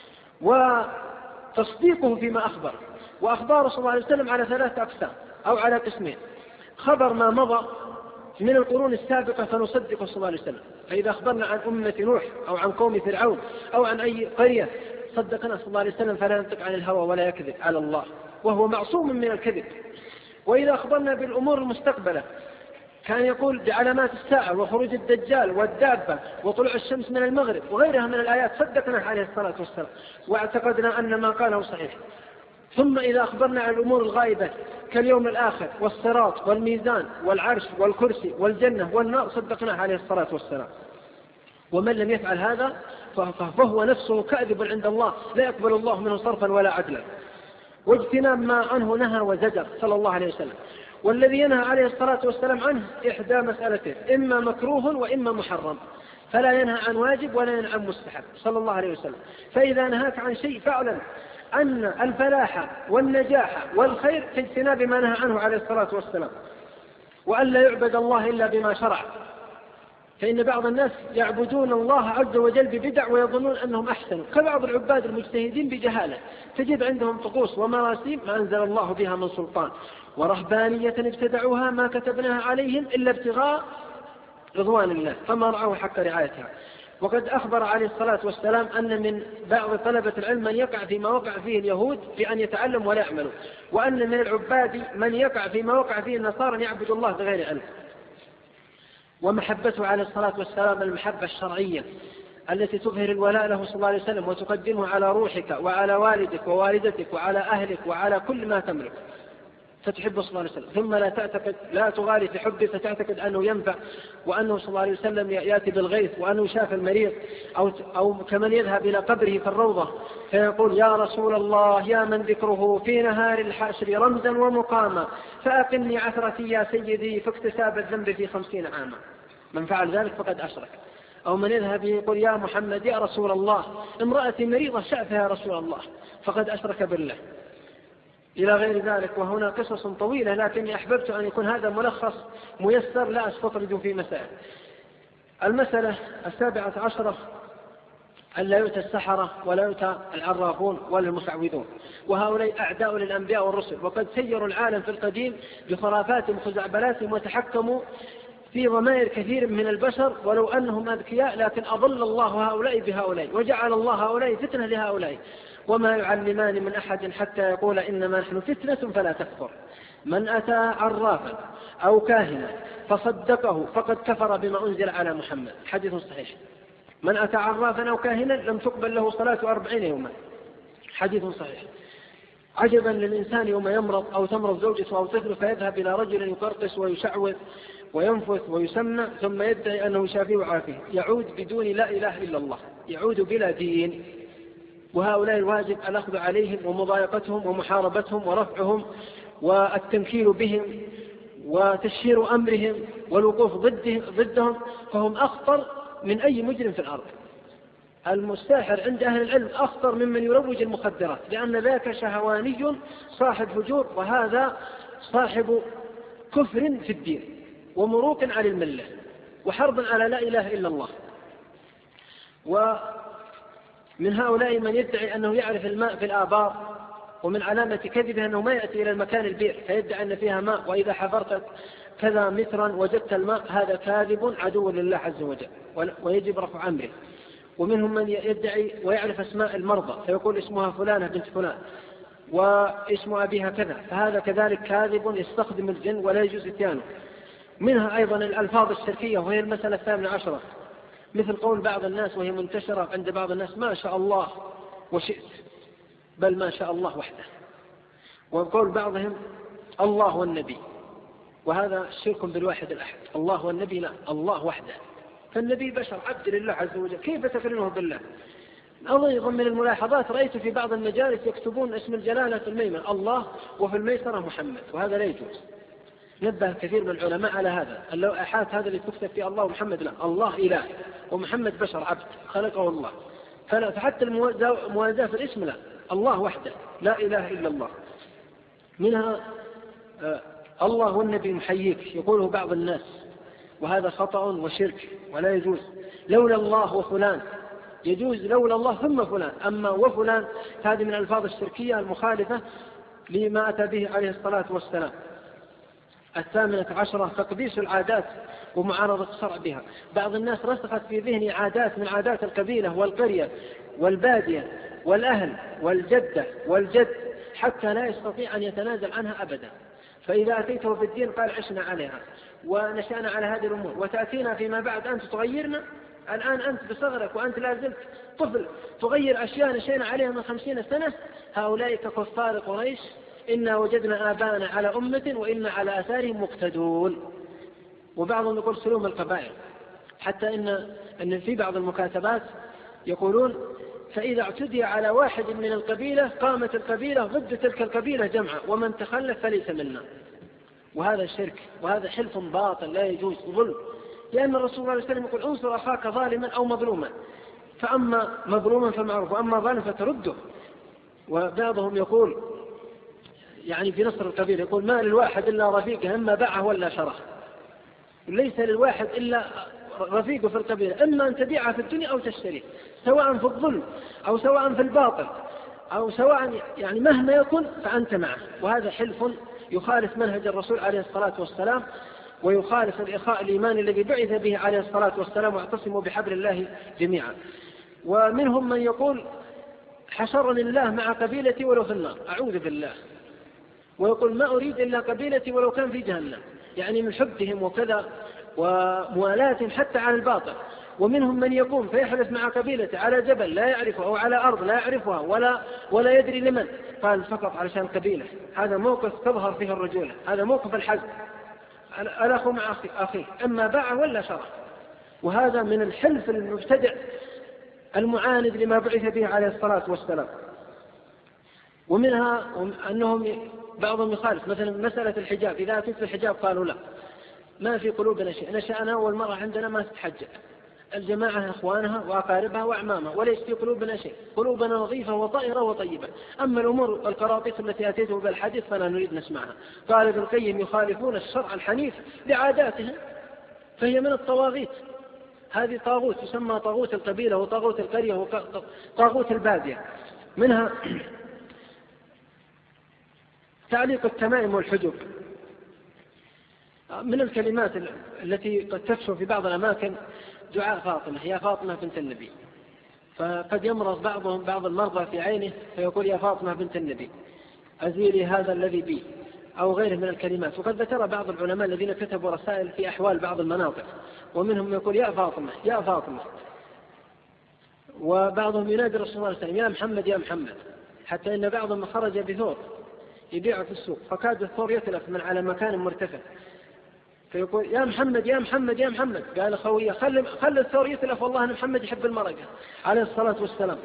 وتصديقه فيما أخبر. وأخبار صلى الله عليه وسلم على 3 أقسام أو على قسمين: خبر ما مضى من القرون السابقة فنصدقه صلى الله عليه وسلم، فإذا أخبرنا عن أمة نوح أو عن قوم فرعون أو عن أي قرية صدقنا صلى الله عليه وسلم، فلا ينطق عن الهوى ولا يكذب على الله وهو معصوم من الكذب. وإذا أخبرنا بالأمور المستقبلة كان يقول بعلامات الساعة وخروج الدجال والدابة وطلوع الشمس من المغرب وغيرها من الآيات صدقنا عليه الصلاة والسلام واعتقدنا أن ما قاله صحيح. ثم إذا أخبرنا عن الأمور الغائبة كاليوم الآخر والصراط والميزان والعرش والكرسي والجنة والنار صدقنا عليه الصلاة والسلام. ومن لم يفعل هذا فهو نفسه كاذب عند الله، لا يقبل الله منه صرفا ولا عدلا. واجتناب ما عنه نهى وزجر صلى الله عليه وسلم. والذي ينهى عليه الصلاة والسلام عنه إحدى مسألتين: إما مكروه وإما محرم، فلا ينهى عن واجب ولا ينهى عن مستحب صلى الله عليه وسلم. فإذا نهاك عن شيء فاعلم أن الفلاح والنجاح والخير في اجتناب ما نهى عنه عليه الصلاة والسلام، وأن لا يعبد الله إلا بما شرع. فإن بعض الناس يعبدون الله عز وجل ببدع ويظنون أنهم أحسنوا، كبعض العباد المجتهدين بجهالة، تجد عندهم طقوس ومراسيم ما أنزل الله بها من سلطان، ورهبانية ابتدعوها ما كتبناها عليهم إلا ابتغاء رضوان الله فما رعوا حق رعايتها. وقد أخبر عليه الصلاة والسلام أن من بعض طلبة العلم من يقع فيما وقع فيه اليهود في أن يتعلم ولا يعملوا، وأن من العباد من يقع فيما وقع فيه النصارى يعبد الله بغير علم. ومحبته عليه الصلاة والسلام المحبة الشرعية التي تظهر الولاء له صلى الله عليه وسلم وتقدمه على روحك وعلى والدك ووالدتك وعلى أهلك وعلى كل ما تملك، فتحبه صلى الله عليه وسلم. ثم لا تغالي في حبه فتعتقد أنه ينفع، وأنه صلى الله عليه وسلم يأتي بالغيث، وأنه شاف المريض، أو كمن يذهب إلى قبره في الروضة فيقول: يا رسول الله يا من ذكره في نهار الحشر رمزا ومقاما فأقلني عثرتي يا سيدي فاكتساب الذنب في 50 عاما. من فعل ذلك فقد أشرك. أو من يذهب يقول: يا محمد يا رسول الله امرأتي مريضة شأفها يا رسول الله، فقد أشرك بالله، إلى غير ذلك. وهنا قصص طويلة، لكني أحببت أن يكون هذا ملخص ميسر لا أستطرد في مسائل. المسألة 17: أن لا يؤتى السحرة ولا يؤتى العرافون ولا المشعوذون، وهؤلاء أعداء للأنبياء والرسل، وقد سيروا العالم في القديم بخرافاتهم وخزعبلاتهم وتحكموا في ضمائر كثير من البشر ولو أنهم أذكياء، لكن أضل الله هؤلاء بهؤلاء وجعل الله هؤلاء فتنة لهؤلاء. وما يعلمان من أحد حتى يقول إنما نحن فتنة فلا تكفر. من أتى عرافا أو كاهنا فصدقه فقد كفر بما أنزل على محمد. حديث صحيح. من أتى عرافا أو كاهنا لم تقبل له صلاة 40 يوما. حديث صحيح. عجبا للإنسان يوم يمرض أو تمرض زوجته أو طفله فيذهب إلى رجل يقرقص ويشعوذ وينفث ويسمى ثم يدعي أنه شافيه وعافيه، يعود بدون لا إله إلا الله، يعود بلا دين. وهؤلاء الواجب الأخذ عليهم ومضايقتهم ومحاربتهم ورفعهم والتنكيل بهم وتشهير أمرهم والوقوف ضدهم، فهم أخطر من أي مجرم في الأرض. المستاحر عند أهل العلم أخطر ممن يروج المخدرات، لأن ذاك شهواني صاحب فجور، وهذا صاحب كفر في الدين ومروق على الملة وحرب على لا إله إلا الله. ومن هؤلاء من يدعي أنه يعرف الماء في الآبار، ومن علامة كذبه أنه ما يأتي إلى المكان البئر فيدعي أن فيها ماء، وإذا حفرت كذا مترا وجدت الماء، هذا كاذب عدو لله عز وجل ويجب رفع أمره. ومنهم من يدعي ويعرف أسماء المرضى فيقول اسمها فلانة بنت فلان واسم أبيها كذا، فهذا كذلك كاذب يستخدم الجن ولا يجوز اتيانه. منها أيضا الألفاظ الشركية، وهي المسألة 18، مثل قول بعض الناس وهي منتشرة عند بعض الناس: ما شاء الله وشئت، بل ما شاء الله وحده. وقول بعضهم: الله والنبي، وهذا شرك بالواحد الأحد. الله والنبي لا، الله وحده، فالنبي بشر عبد لله عز وجل، كيف تقرنه بالله؟ أيضا من الملاحظات رأيت في بعض المجالس يكتبون اسم الجلالة في الميمن الله وفي الميسرة محمد، وهذا لا يجوز. نبه كثير من العلماء على هذا، اللوحات هذا اللي تكتب في الله ومحمد لا، الله إله ومحمد بشر عبد خلقه الله، فحتى الموازاة في الاسم لا، الله وحده لا إله إلا الله. منها الله والنبي محييك، يقوله بعض الناس، وهذا خطأ وشرك ولا يجوز. لولا الله وفلان يجوز، لولا الله ثم فلان، أما وفلان هذه من الألفاظ الشركية المخالفة لما أتى به عليه الصلاة والسلام. 18 تقديس العادات ومعارضة الشرع بها. بعض الناس رسخت في ذهنه عادات من عادات القبيلة والقرية والبادية والأهل والجدة والجد، حتى لا يستطيع أن يتنازل عنها أبدا. فإذا أتيته في الدين قال عشنا عليها ونشأنا على هذه الأمور، وتأتينا فيما بعد أنت تغيرنا. الآن أنت بصغرك وأنت لا زلت طفل تغير أشياء نشأنا عليها من 50 سنة. هؤلاء ككفار قريش: إنا وجدنا آباءنا على أمة وإنا على آثارهم مقتدون. وبعضهم يقول سلوم القبائل، حتى إن في بعض المكاتبات يقولون: فإذا اعتدي على واحد من القبيلة قامت القبيلة ضد تلك القبيلة جمعا، ومن تخلف فليس منا. وهذا شرك، وهذا حلف باطل لا يجوز، ظلم. لأن الرسول صلى الله عليه وسلم يقول: انصر أخاك ظالما أو مظلوما، فأما مظلوما فمعروف وأما ظالما فترده. وبعضهم يقول يعني في نصر القبيلة يقول: ما للواحد إلا رفيقه، إما باعه ولا شراه. ليس للواحد إلا رفيقه في القبيلة، إما أن تبيعه في الدنيا أو تشتريه، سواء في الظلم أو سواء في الباطل أو سواء يعني مهما يكن فأنت معه. وهذا حلف يخالف منهج الرسول عليه الصلاة والسلام، ويخالف الإخاء الإيمان الذي بعث به عليه الصلاة والسلام: واعتصموا بحبل الله جميعا. ومنهم من يقول: حشرني الله مع قبيلتي ولو في النار، أعوذ بالله. ويقول: ما أريد إلا قبيلتي ولو كان في جهنم، يعني من حبهم وكذا وموالاتهم حتى على الباطل. ومنهم من يقوم فيحلف مع قبيلته على جبل لا يعرفه أو على أرض لا يعرفها ولا يدري لمن، قال فقط علشان قبيلة. هذا موقف تظهر فيه الرجولة، هذا موقف الحزم، الأخ مع أخيه، إما باع ولا شرى. وهذا من الحلف المبتدع المعاند لما بعث به عليه الصلاة والسلام. ومنها أنهم بعضهم يخالف، مثلا مسألة الحجاب، إذا أتيت الحجاب قالوا: لا، ما في قلوبنا شيء، نشأنا والمرأة عندنا ما تتحجب، الجماعة إخوانها وأقاربها وأعمامها، وليس في قلوبنا شيء، قلوبنا نظيفة وطائرة وطيبة. أما الأمور القراطيس التي أتيته بالحديث فلا نريد نسمعها. قال ابن القيم: يخالفون الشرع الحنيف لعاداتهم، فهي من الطواغيت. هذه طاغوت يسمى طاغوت القبيلة وطاغوت القرية وطاغوت البادية. منها تعليق التمائم والحجب. من الكلمات التي قد تفشو في بعض الأماكن دعاء فاطمة: يا فاطمة بنت النبي. فقد يمرض بعض المرضى في عينه فيقول: يا فاطمة بنت النبي أزيلي هذا الذي بي، أو غيره من الكلمات. وقد ذكر بعض العلماء الذين كتبوا رسائل في أحوال بعض المناطق، ومنهم يقول: يا فاطمة يا فاطمة. وبعضهم ينادي الرسول صلى الله عليه وسلم: يا محمد يا محمد. حتى إن بعضهم خرج بثور يبيع في السوق، فكاد الثور يتلف من على مكان مرتفع، فيقول يا محمد يا محمد يا محمد، قال خويه خل الثور يتلف، والله أن محمد يحب المرقة عليه الصلاة والسلام.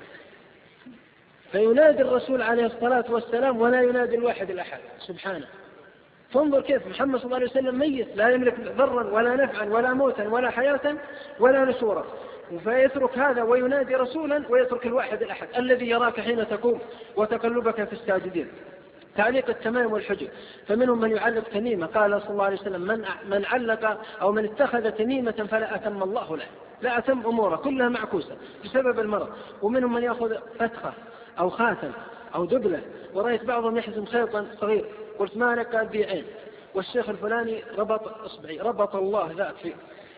فينادي الرسول عليه الصلاة والسلام ولا ينادي الواحد الأحد سبحانه. فانظر كيف محمد صلى الله عليه وسلم ميت لا يملك ضرا ولا نفعا ولا موتا ولا حياة ولا نشورا، فيترك هذا وينادي رسولا ويترك الواحد الأحد الذي يراك حين تقوم وتقلبك في الساجدين. تعليق التمائم والحجب، فمنهم من يعلق تميمة، قال صلى الله عليه وسلم من علق أو من اتخذ تميمة فلا أتم الله له، لا أتم أموره كلها معكوسة بسبب المرض. ومنهم من يأخذ فتخة أو خاتم أو دبلة، ورأيت بعضهم يحزم خيطا صغير، قلت ما لك؟ قال بي عين، والشيخ الفلاني ربط إصبعي، ربط الله ذاك فيه،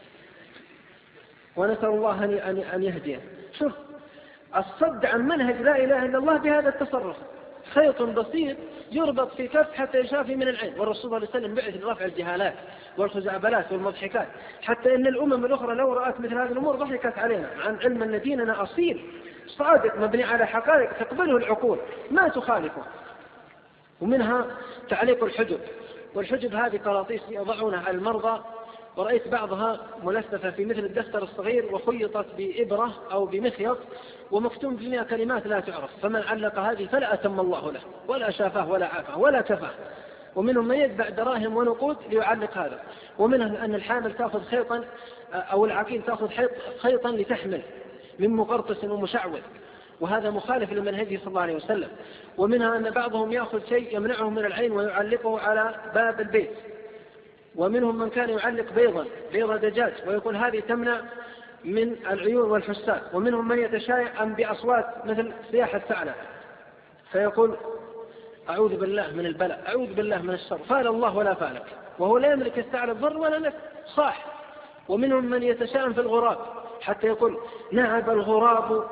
ونسأل الله أن يهديه. شوف الصد عن منهج لا إله إلا الله بهذا التصرف، خيط بسيط يربط في كف حتى يشافي من العين، والرسول صلى الله عليه وسلم بعث لرفع الجهالات والخزعبلات والمضحكات، حتى إن الأمم الأخرى لو رأت مثل هذه الأمور ضحكت علينا، عن علم أن ديننا أصيل صادق مبني على حقائق تقبله العقول ما تخالفه. ومنها تعليق الحجب، والحجب هذه قراطيس يضعونها على المرضى، ورأيت بعضها ملففة في مثل الدفتر الصغير وخيطت بإبرة أو بمخيط ومكتوم فيها كلمات لا تعرف، فمن علق هذه فلا أتم الله له ولا شافه ولا عافه ولا كفاه. ومنهم من يتبع دراهم ونقود ليعلق هذا. ومنهم أن الحامل تأخذ خيطا أو العقيل تأخذ خيطا لتحمل من مقرطس ومشعوذ، وهذا مخالف لمنهجه صلى الله عليه وسلم. ومنها أن بعضهم يأخذ شيء يمنعه من العين ويعلقه على باب البيت. ومنهم من كان يعلق بيضة دجاج ويقول هذه تمنع من العيون والحساد. ومنهم من يتشائم بأصوات مثل صياح الثعلب فيقول أعوذ بالله من البلاء، أعوذ بالله من الشر، فعل الله ولا فعلك، وهو لا يملك الثعلب ضر ولا نفع صح. ومنهم من يتشائم في الغراب حتى يقول نعب الغراب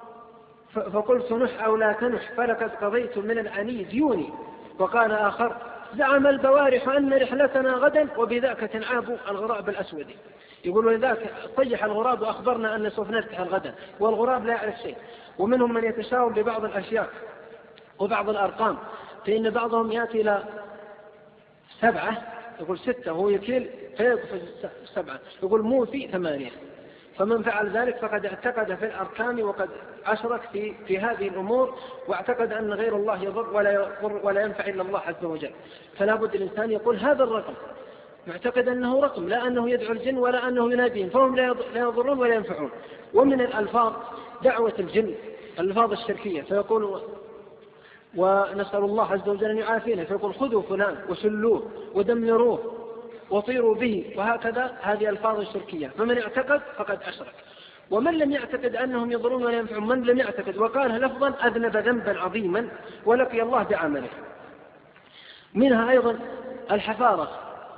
فقلت نح أو لا تنح فلقد قضيت من الأنيس يوني. وقال آخر زعم البوارح أن رحلتنا غدا وبذاك تنعاب الغراب الأسود، يقول ولذاك طيح الغراب وأخبرنا أن سوف نرتحل غدا، والغراب لا يعرف شيء. ومنهم من يتشاور ببعض الأشياء وبعض الأرقام، فإن بعضهم يأتي إلى 7 يقول 6 وهو يكيل فيقف 7، يقول مو في 8. فمن فعل ذلك فقد اعتقد في الأركان وقد أشرك في هذه الأمور، واعتقد أن غير الله يضر ولا ينفع إلا الله عز وجل. فلا بد الإنسان يقول هذا الرقم، معتقد أنه رقم لا أنه يدعو الجن ولا أنه يناديهم، فهم لا يضرون ولا ينفعون. ومن الألفاظ دعوة الجن الألفاظ الشركية، فيقول ونسأل الله عز وجل أن يعافينا، فيقول خذوا فلان وسلوه ودمروه وطيروا به، وهكذا هذه ألفاظ الشركية. فمن اعتقد فقد أشرك. ومن لم يعتقد أنهم يضرون ولا ينفعون، من لم يعتقد وقالها لفظا أذنب ذنبا عظيما ولقي الله بعمله. منها أيضا الحفارة،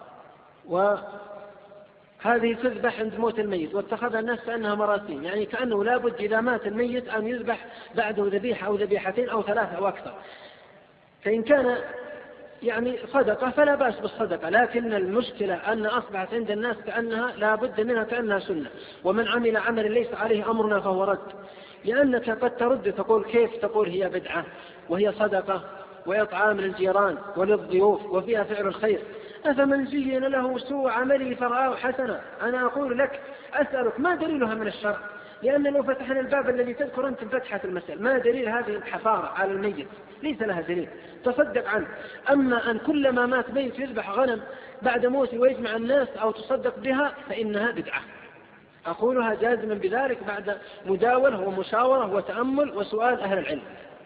وهذه تذبح عند موت الميت، واتخذها الناس كأنها مراسيم، يعني كأنه لابد إذا مات الميت أن يذبح بعده ذبيحة أو ذبيحتين أو 3 أو أكثر. فإن كان يعني صدقة فلا بأس بالصدقة، لكن المشكلة أن أصبحت عند الناس كأنها لا بد منها كأنها سنة، ومن عمل عمل ليس عليه أمرنا فهو رد. لأنك قد ترد تقول كيف تقول هي بدعة وهي صدقة وإطعام للجيران وللضيوف وفيها فعل الخير، أفمن زين له سوء عمله فرآه حسنا. أنا أقول لك أسألك ما دليلها من الشرع؟ لأن لو فتحنا الباب الذي تذكر أنت فتحت المسألة، ما دليل هذه الحفارة على الميت؟ ليس لها دليل تصدق عنه. أما أن كلما مات ميت يذبح غنم بعد موته ويجمع الناس أو تصدق بها فإنها بدعة. أقولها جازما بذلك بعد مداولة ومشاورة وتأمل وسؤال أهل العلم.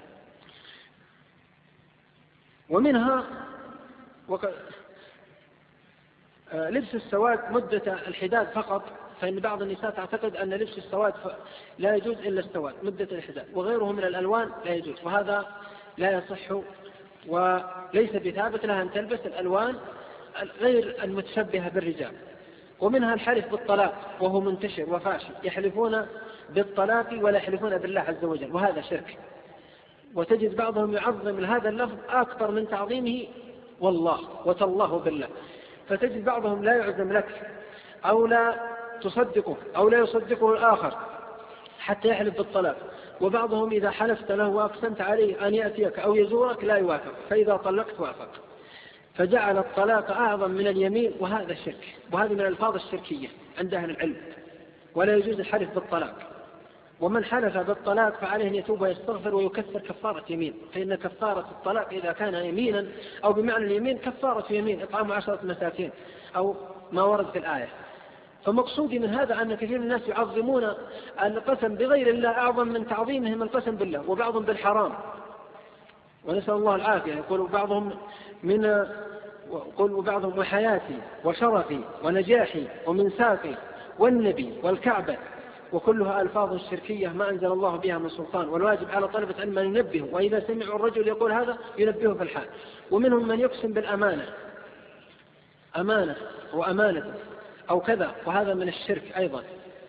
ومنها لبس السواد مدة الحداد فقط، فإن بعض النساء تعتقد أن لبس السواد لا يجوز إلا السواد مدة الحداد، وغيره من الألوان لا يجوز، وهذا لا يصح وليس بثابت لها أن تلبس الألوان غير المتشبهة بالرجال. ومنها الحلف بالطلاق وهو منتشر وفاشي، يحلفون بالطلاق ولا يحلفون بالله عز وجل، وهذا شرك. وتجد بعضهم يعظم هذا اللفظ أكثر من تعظيمه والله وتالله بالله، فتجد بعضهم لا يعزم لك أو لا تصدقه أو لا يصدقه الآخر حتى يحلف بالطلاق، وبعضهم إذا حلفت له وأقسمت عليه أن يأتيك أو يزورك لا يوافق، فإذا طلقت وافق. فجعل الطلاق أعظم من اليمين، وهذا شرك، وهذه من الألفاظ الشركية عند أهل العلم، ولا يجوز الحلف بالطلاق. ومن حلف بالطلاق فعليه أن يتوب ويستغفر ويكفر كفارة يمين، فإن كفارة الطلاق إذا كان يمينا أو بمعنى اليمين كفارة يمين إطعام 10 مساكين أو ما ورد في الآية. فمقصودي من هذا أن كثير من الناس يعظمون القسم بغير الله أعظم من تعظيمهم القسم بالله، وبعضهم بالحرام، ونسأل الله العافية. يقول بعضهم وحياتي وشرفي ونجاحي ومنساقي والنبي والكعبة، وكلها ألفاظ شركية ما أنزل الله بها من سلطان. والواجب على طلبة العلم أن ينبهوا، وإذا سمعوا الرجل يقول هذا ينبهه في الحال. ومنهم من يقسم بالأمانة، أمانة وأمانة أو كذا، وهذا من الشرك أيضا.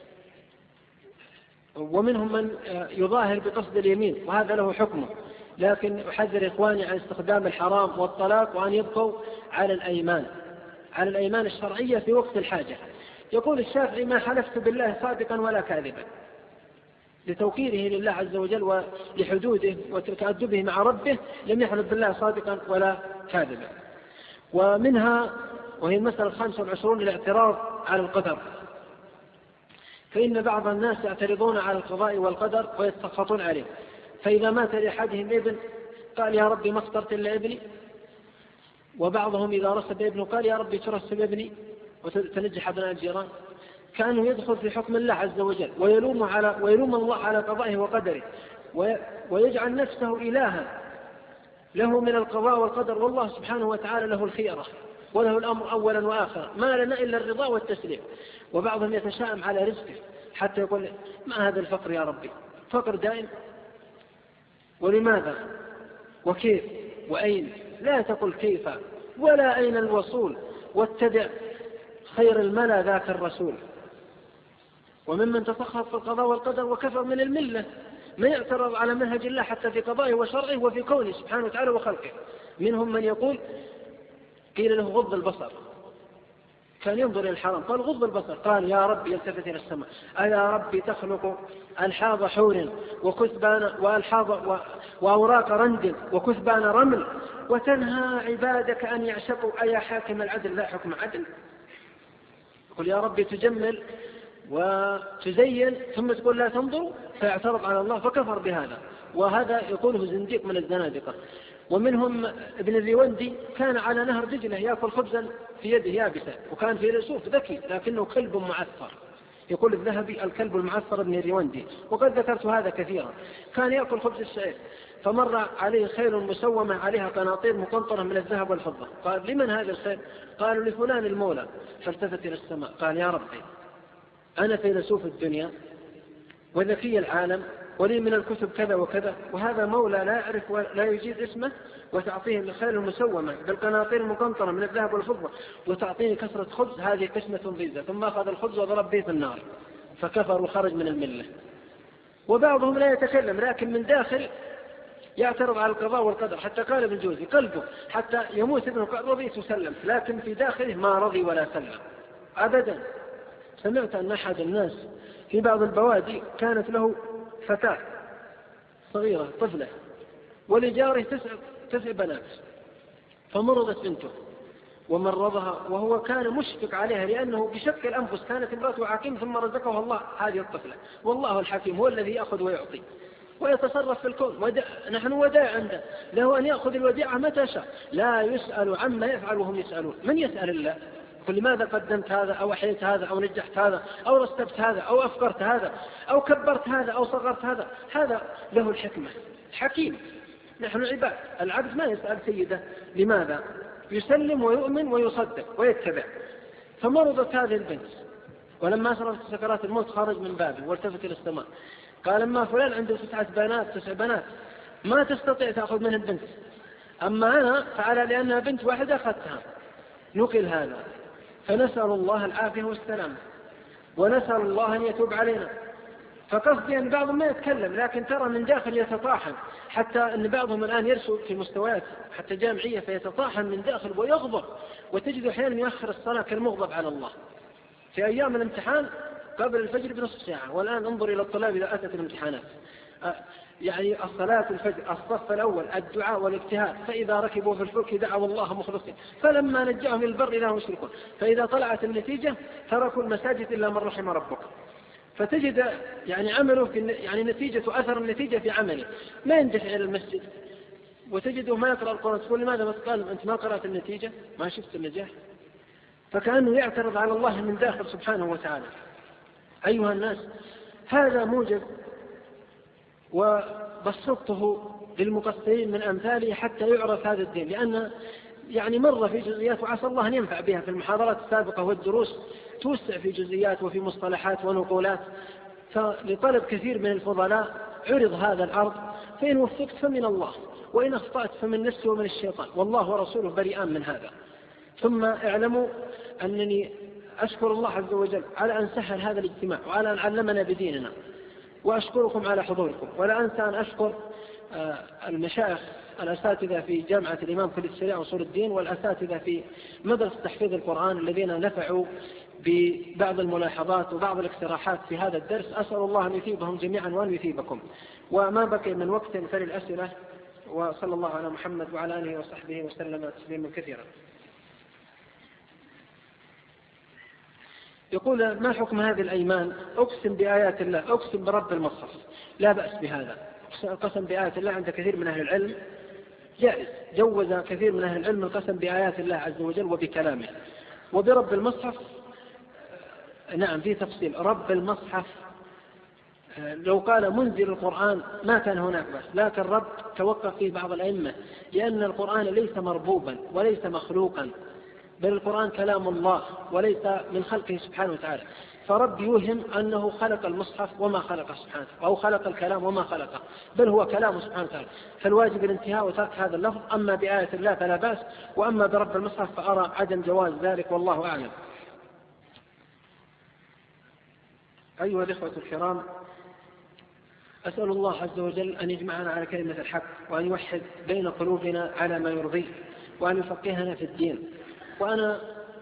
ومنهم من يظاهر بقصد اليمين، وهذا له حكمه، لكن أحذر إخواني عن استخدام الحرام والطلاق، وأن يبقوا على الأيمان الشرعية في وقت الحاجة. يقول الشافعي: ما حلفت بالله صادقا ولا كاذبا، لتوقيره لله عز وجل ولحدوده وتأدبه مع ربه، لم يحلف بالله صادقا ولا كاذبا. ومنها، وهي المسألة 25، الاعتراض على القدر. فإن بعض الناس يعترضون على القضاء والقدر ويتسخطون عليه، فإذا مات لأحدهم ابن قال: يا ربي ما اخترت إلا ابني. وبعضهم إذا رسب ابنه قال: يا ربي ترسب ابني وتنجح أبناء الجيران. كانوا يدخل في حكم الله عز وجل ويلوم الله على قضائه وقدره، ويجعل نفسه إلها له من القضاء والقدر، والله سبحانه وتعالى له الخيرة وله الأمر أولا وآخرا، ما لنا إلا الرضا والتسليم. وبعضهم يتشائم على رزقه حتى يقول: ما هذا الفقر يا ربي؟ فقر دائم، ولماذا وكيف وأين؟ لا تقل كيف ولا أين الوصول، واتبع خير الملا ذاك الرسول. وممن تسخط في القضاء والقدر وكفر من الملة ما يعترض على منهج الله حتى في قضائه وشرعه وفي كونه سبحانه وتعالى وخلقه. منهم من يقول: قيل له غض البصر، كان ينظر إلى الحرام، قال: غض البصر. قال: يا رب، يلتفت إلى السماء: أيا ربي تخلق الحاض حور وكثبان والحاض وأوراق رند وكثبان رمل، وتنهى عبادك أن يعشقوا، أيا حاكم العدل لا حكم عدل. يقول: يا ربي تجمل وتزين ثم تقول لا تنظر، فيعترض على الله فكفر بهذا، وهذا يقوله زنديق من الزنادقة. ومنهم ابن الريوندي، كان على نهر دجلة يأكل خبزا في يده يابسة، وكان فيلسوف ذكي لكنه كلب معثر. يقول الذهبي: الكلب المعثر ابن الريوندي، وقد ذكرت هذا كثيرا. كان يأكل خبز الشعير، فمر عليه خيل مسومة عليها قناطير مقنطرة من الذهب والفضة. قال: لمن هذا الخيل؟ قالوا: لفلان المولى. فالتفت إلى السماء قال: يا ربي، أنا فيلسوف الدنيا وذكي العالم ولي من الكتب كذا وكذا، وهذا مولى لا يعرف ولا يجيز اسمه، وتعطيه الخيل المسومة بالقناطير المقنطرة من الذهب والفضة، وتعطيني كسرة خبز، هذه قسمة ضيزة. ثم أخذ الخبز وضرب به في النار فكفر وخرج من الملة. وبعضهم لا يتكلم لكن من داخل يعترض على القضاء والقدر، حتى قال ابن الجوزي: قلبه حتى يموت ابنه قال: رضيت وسلم، لكن في داخله ما رضي ولا سلم أبدا. سمعت أن أحد الناس في بعض البوادي كانت له فتاة صغيرة طفلة، ولجاره 9 بنات، فمرضت بنته ومرضها، وهو كان مشفق عليها لأنه بشق الأنفس كانت امرأته حكيم، ثم رزقه الله هذه الطفلة. والله الحكيم هو الذي يأخذ ويعطي ويتصرف في الكون، نحن وداع عنده، له أن يأخذ الوديعة متى شاء، لا يسأل عما يفعل وهم يسألون. من يسأل الله؟ قل: لماذا قدمت هذا أو أحييت هذا أو نجحت هذا أو رستبت هذا أو أفقرت هذا أو كبرت هذا أو صغرت هذا؟ هذا له الحكمة، حكيم. نحن عباد، العبد ما يسأل سيده لماذا، يسلم ويؤمن ويصدق ويتبع. فمرضت هذه البنت، ولما أسرت سكرات الموت خرج من بابه والتفت إلى السماء قال: أما فلان عنده 9 بنات ما تستطيع تأخذ منها البنت، أما أنا فعلى لأنها بنت واحدة أخذتها. نقل هذا، فنسأل الله العافية والسلام، ونسأل الله أن يتوب علينا. فقصدي أن بعضهم ما يتكلم لكن ترى من داخل يتطاحن، حتى أن بعضهم الآن يرسل في مستويات حتى جامعية فيتطاحن من داخل ويغضب، وتجد أحيانا يؤخر الصلاة كالمغضب على الله. في أيام الامتحان قبل الفجر بنصف ساعة، والآن انظر إلى الطلاب إذا أتت الامتحانات، يعني الصلاة الفجر الصف الأول الدعاء والاجتهاد، فإذا ركبوا في الفلك دعوا الله مخلصين، فلما نجاهم البر إذا هم يشركون، فإذا طلعت النتيجة تركوا المساجد إلا من رحم ربك. فتجد يعني عمله يعني نتيجة أثر النتيجة في عمله، ما يندفع إلى المسجد وتجده ما يقرأ القرآن، تقول لماذا ما قال أنت ما قرأت النتيجة، ما شفت النجاح؟ فكأنه يعترض على الله من داخل سبحانه وتعالى. أيها الناس، هذا موجب وبسطته للمقصرين من أمثاله حتى يعرف هذا الدين، لأن يعني مر في جزئيات وعسى الله أن ينفع بها في المحاضرات السابقة والدروس، توسع في جزئيات وفي مصطلحات ونقولات، فلطلب كثير من الفضلاء عرض هذا العرض، فإن وفقت فمن الله، وإن أخطأت فمن نفسي ومن الشيطان، والله ورسوله بريئان من هذا. ثم اعلموا أنني أشكر الله عز وجل على أن سهل هذا الاجتماع وعلى أن علمنا بديننا، وأشكركم على حضوركم. ولا أنسى أن أشكر المشايخ الأساتذة في جامعة الإمام خالد الشريعة وأصول الدين، والأساتذة في مدرسة تحفيظ القرآن الذين نفعوا ببعض الملاحظات وبعض الاقتراحات في هذا الدرس. أسأل الله أن يثيبهم جميعا وأن يثيبكم. وما بقي من وقت فللأسئلة، وصلى الله على محمد وعلى آله وصحبه وسلم تسليما كثيرا. يقول: ما حكم هذه الأيمان؟ أقسم بآيات الله، أقسم برب المصحف، لا بأس بهذا. القسم بآيات الله عند كثير من أهل العلم جائز، جوز كثير من أهل العلم القسم بآيات الله عز وجل وبكلامه. وبرب المصحف نعم في تفصيل. رب المصحف لو قال منزل القرآن ما كان هناك بس، لكن رب توقف فيه بعض الأئمة، لأن القرآن ليس مربوبا وليس مخلوقا، بل القرآن كلام الله وليس من خلقه سبحانه وتعالى. فرب يوهم أنه خلق المصحف وما خلقه سبحانه، أو خلق الكلام وما خلقه، بل هو كلامه سبحانه وتعالى. فالواجب الانتهاء وترك هذا اللفظ. أما بآية الله فلا بأس، وأما برب المصحف فأرى عدم جواز ذلك، والله أعلم. أيها الإخوة الكرام، أسأل الله عز وجل أن يجمعنا على كلمة الحق، وأن يوحد بين قلوبنا على ما يرضيه، وأن يفقهنا في الدين. وأنا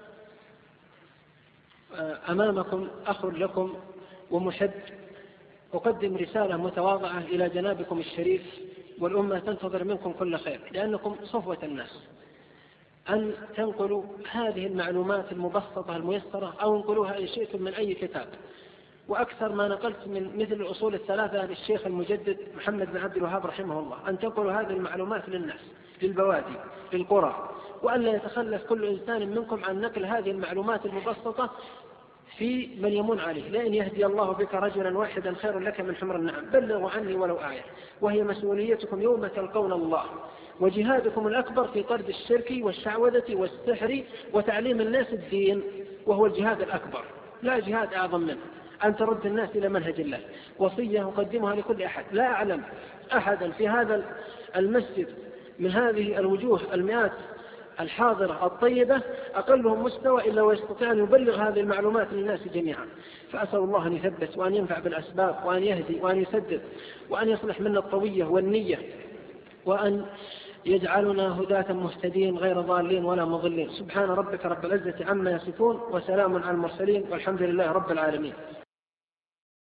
أمامكم أخ لكم ومحب، أقدم رسالة متواضعة إلى جنابكم الشريف، والأمة تنتظر منكم كل خير، لأنكم صفوة الناس، أن تنقلوا هذه المعلومات المبسطة الميسرة، أو انقلوها إن شئتم من أي كتاب. وأكثر ما نقلت من مثل الأصول الثلاثة للشيخ المجدد محمد بن عبد الوهاب رحمه الله، أن تنقلوا هذه المعلومات للناس، للبوادي، للقرى، وأن لا يتخلف كل إنسان منكم عن نقل هذه المعلومات المبسطة في من يمون عليه. لأن يهدي الله بك رجلا واحدا خير لك من حمر النعم. بلغوا عني ولو آية. وهي مسؤوليتكم يوم تلقون الله، وجهادكم الأكبر في طرد الشرك والشعوذة والسحر وتعليم الناس الدين، وهو الجهاد الأكبر، لا جهاد أعظم منه، أن ترد الناس إلى منهج الله. وصية أقدمها لكل أحد. لا أعلم أحدا في هذا المسجد من هذه الوجوه المئات الحاضرة الطيبة أقلهم مستوى إلا ويستطيع أن يبلغ هذه المعلومات للناس جميعا. فأسأل الله أن يثبت، وأن ينفع بالأسباب، وأن يهدي، وأن يسدد، وأن يصلح منا الطوية والنية، وأن يجعلنا هداة مهتدين غير ضالين ولا مضلين. سبحان ربك رب العزة عما يصفون، وسلام على المرسلين، والحمد لله رب العالمين.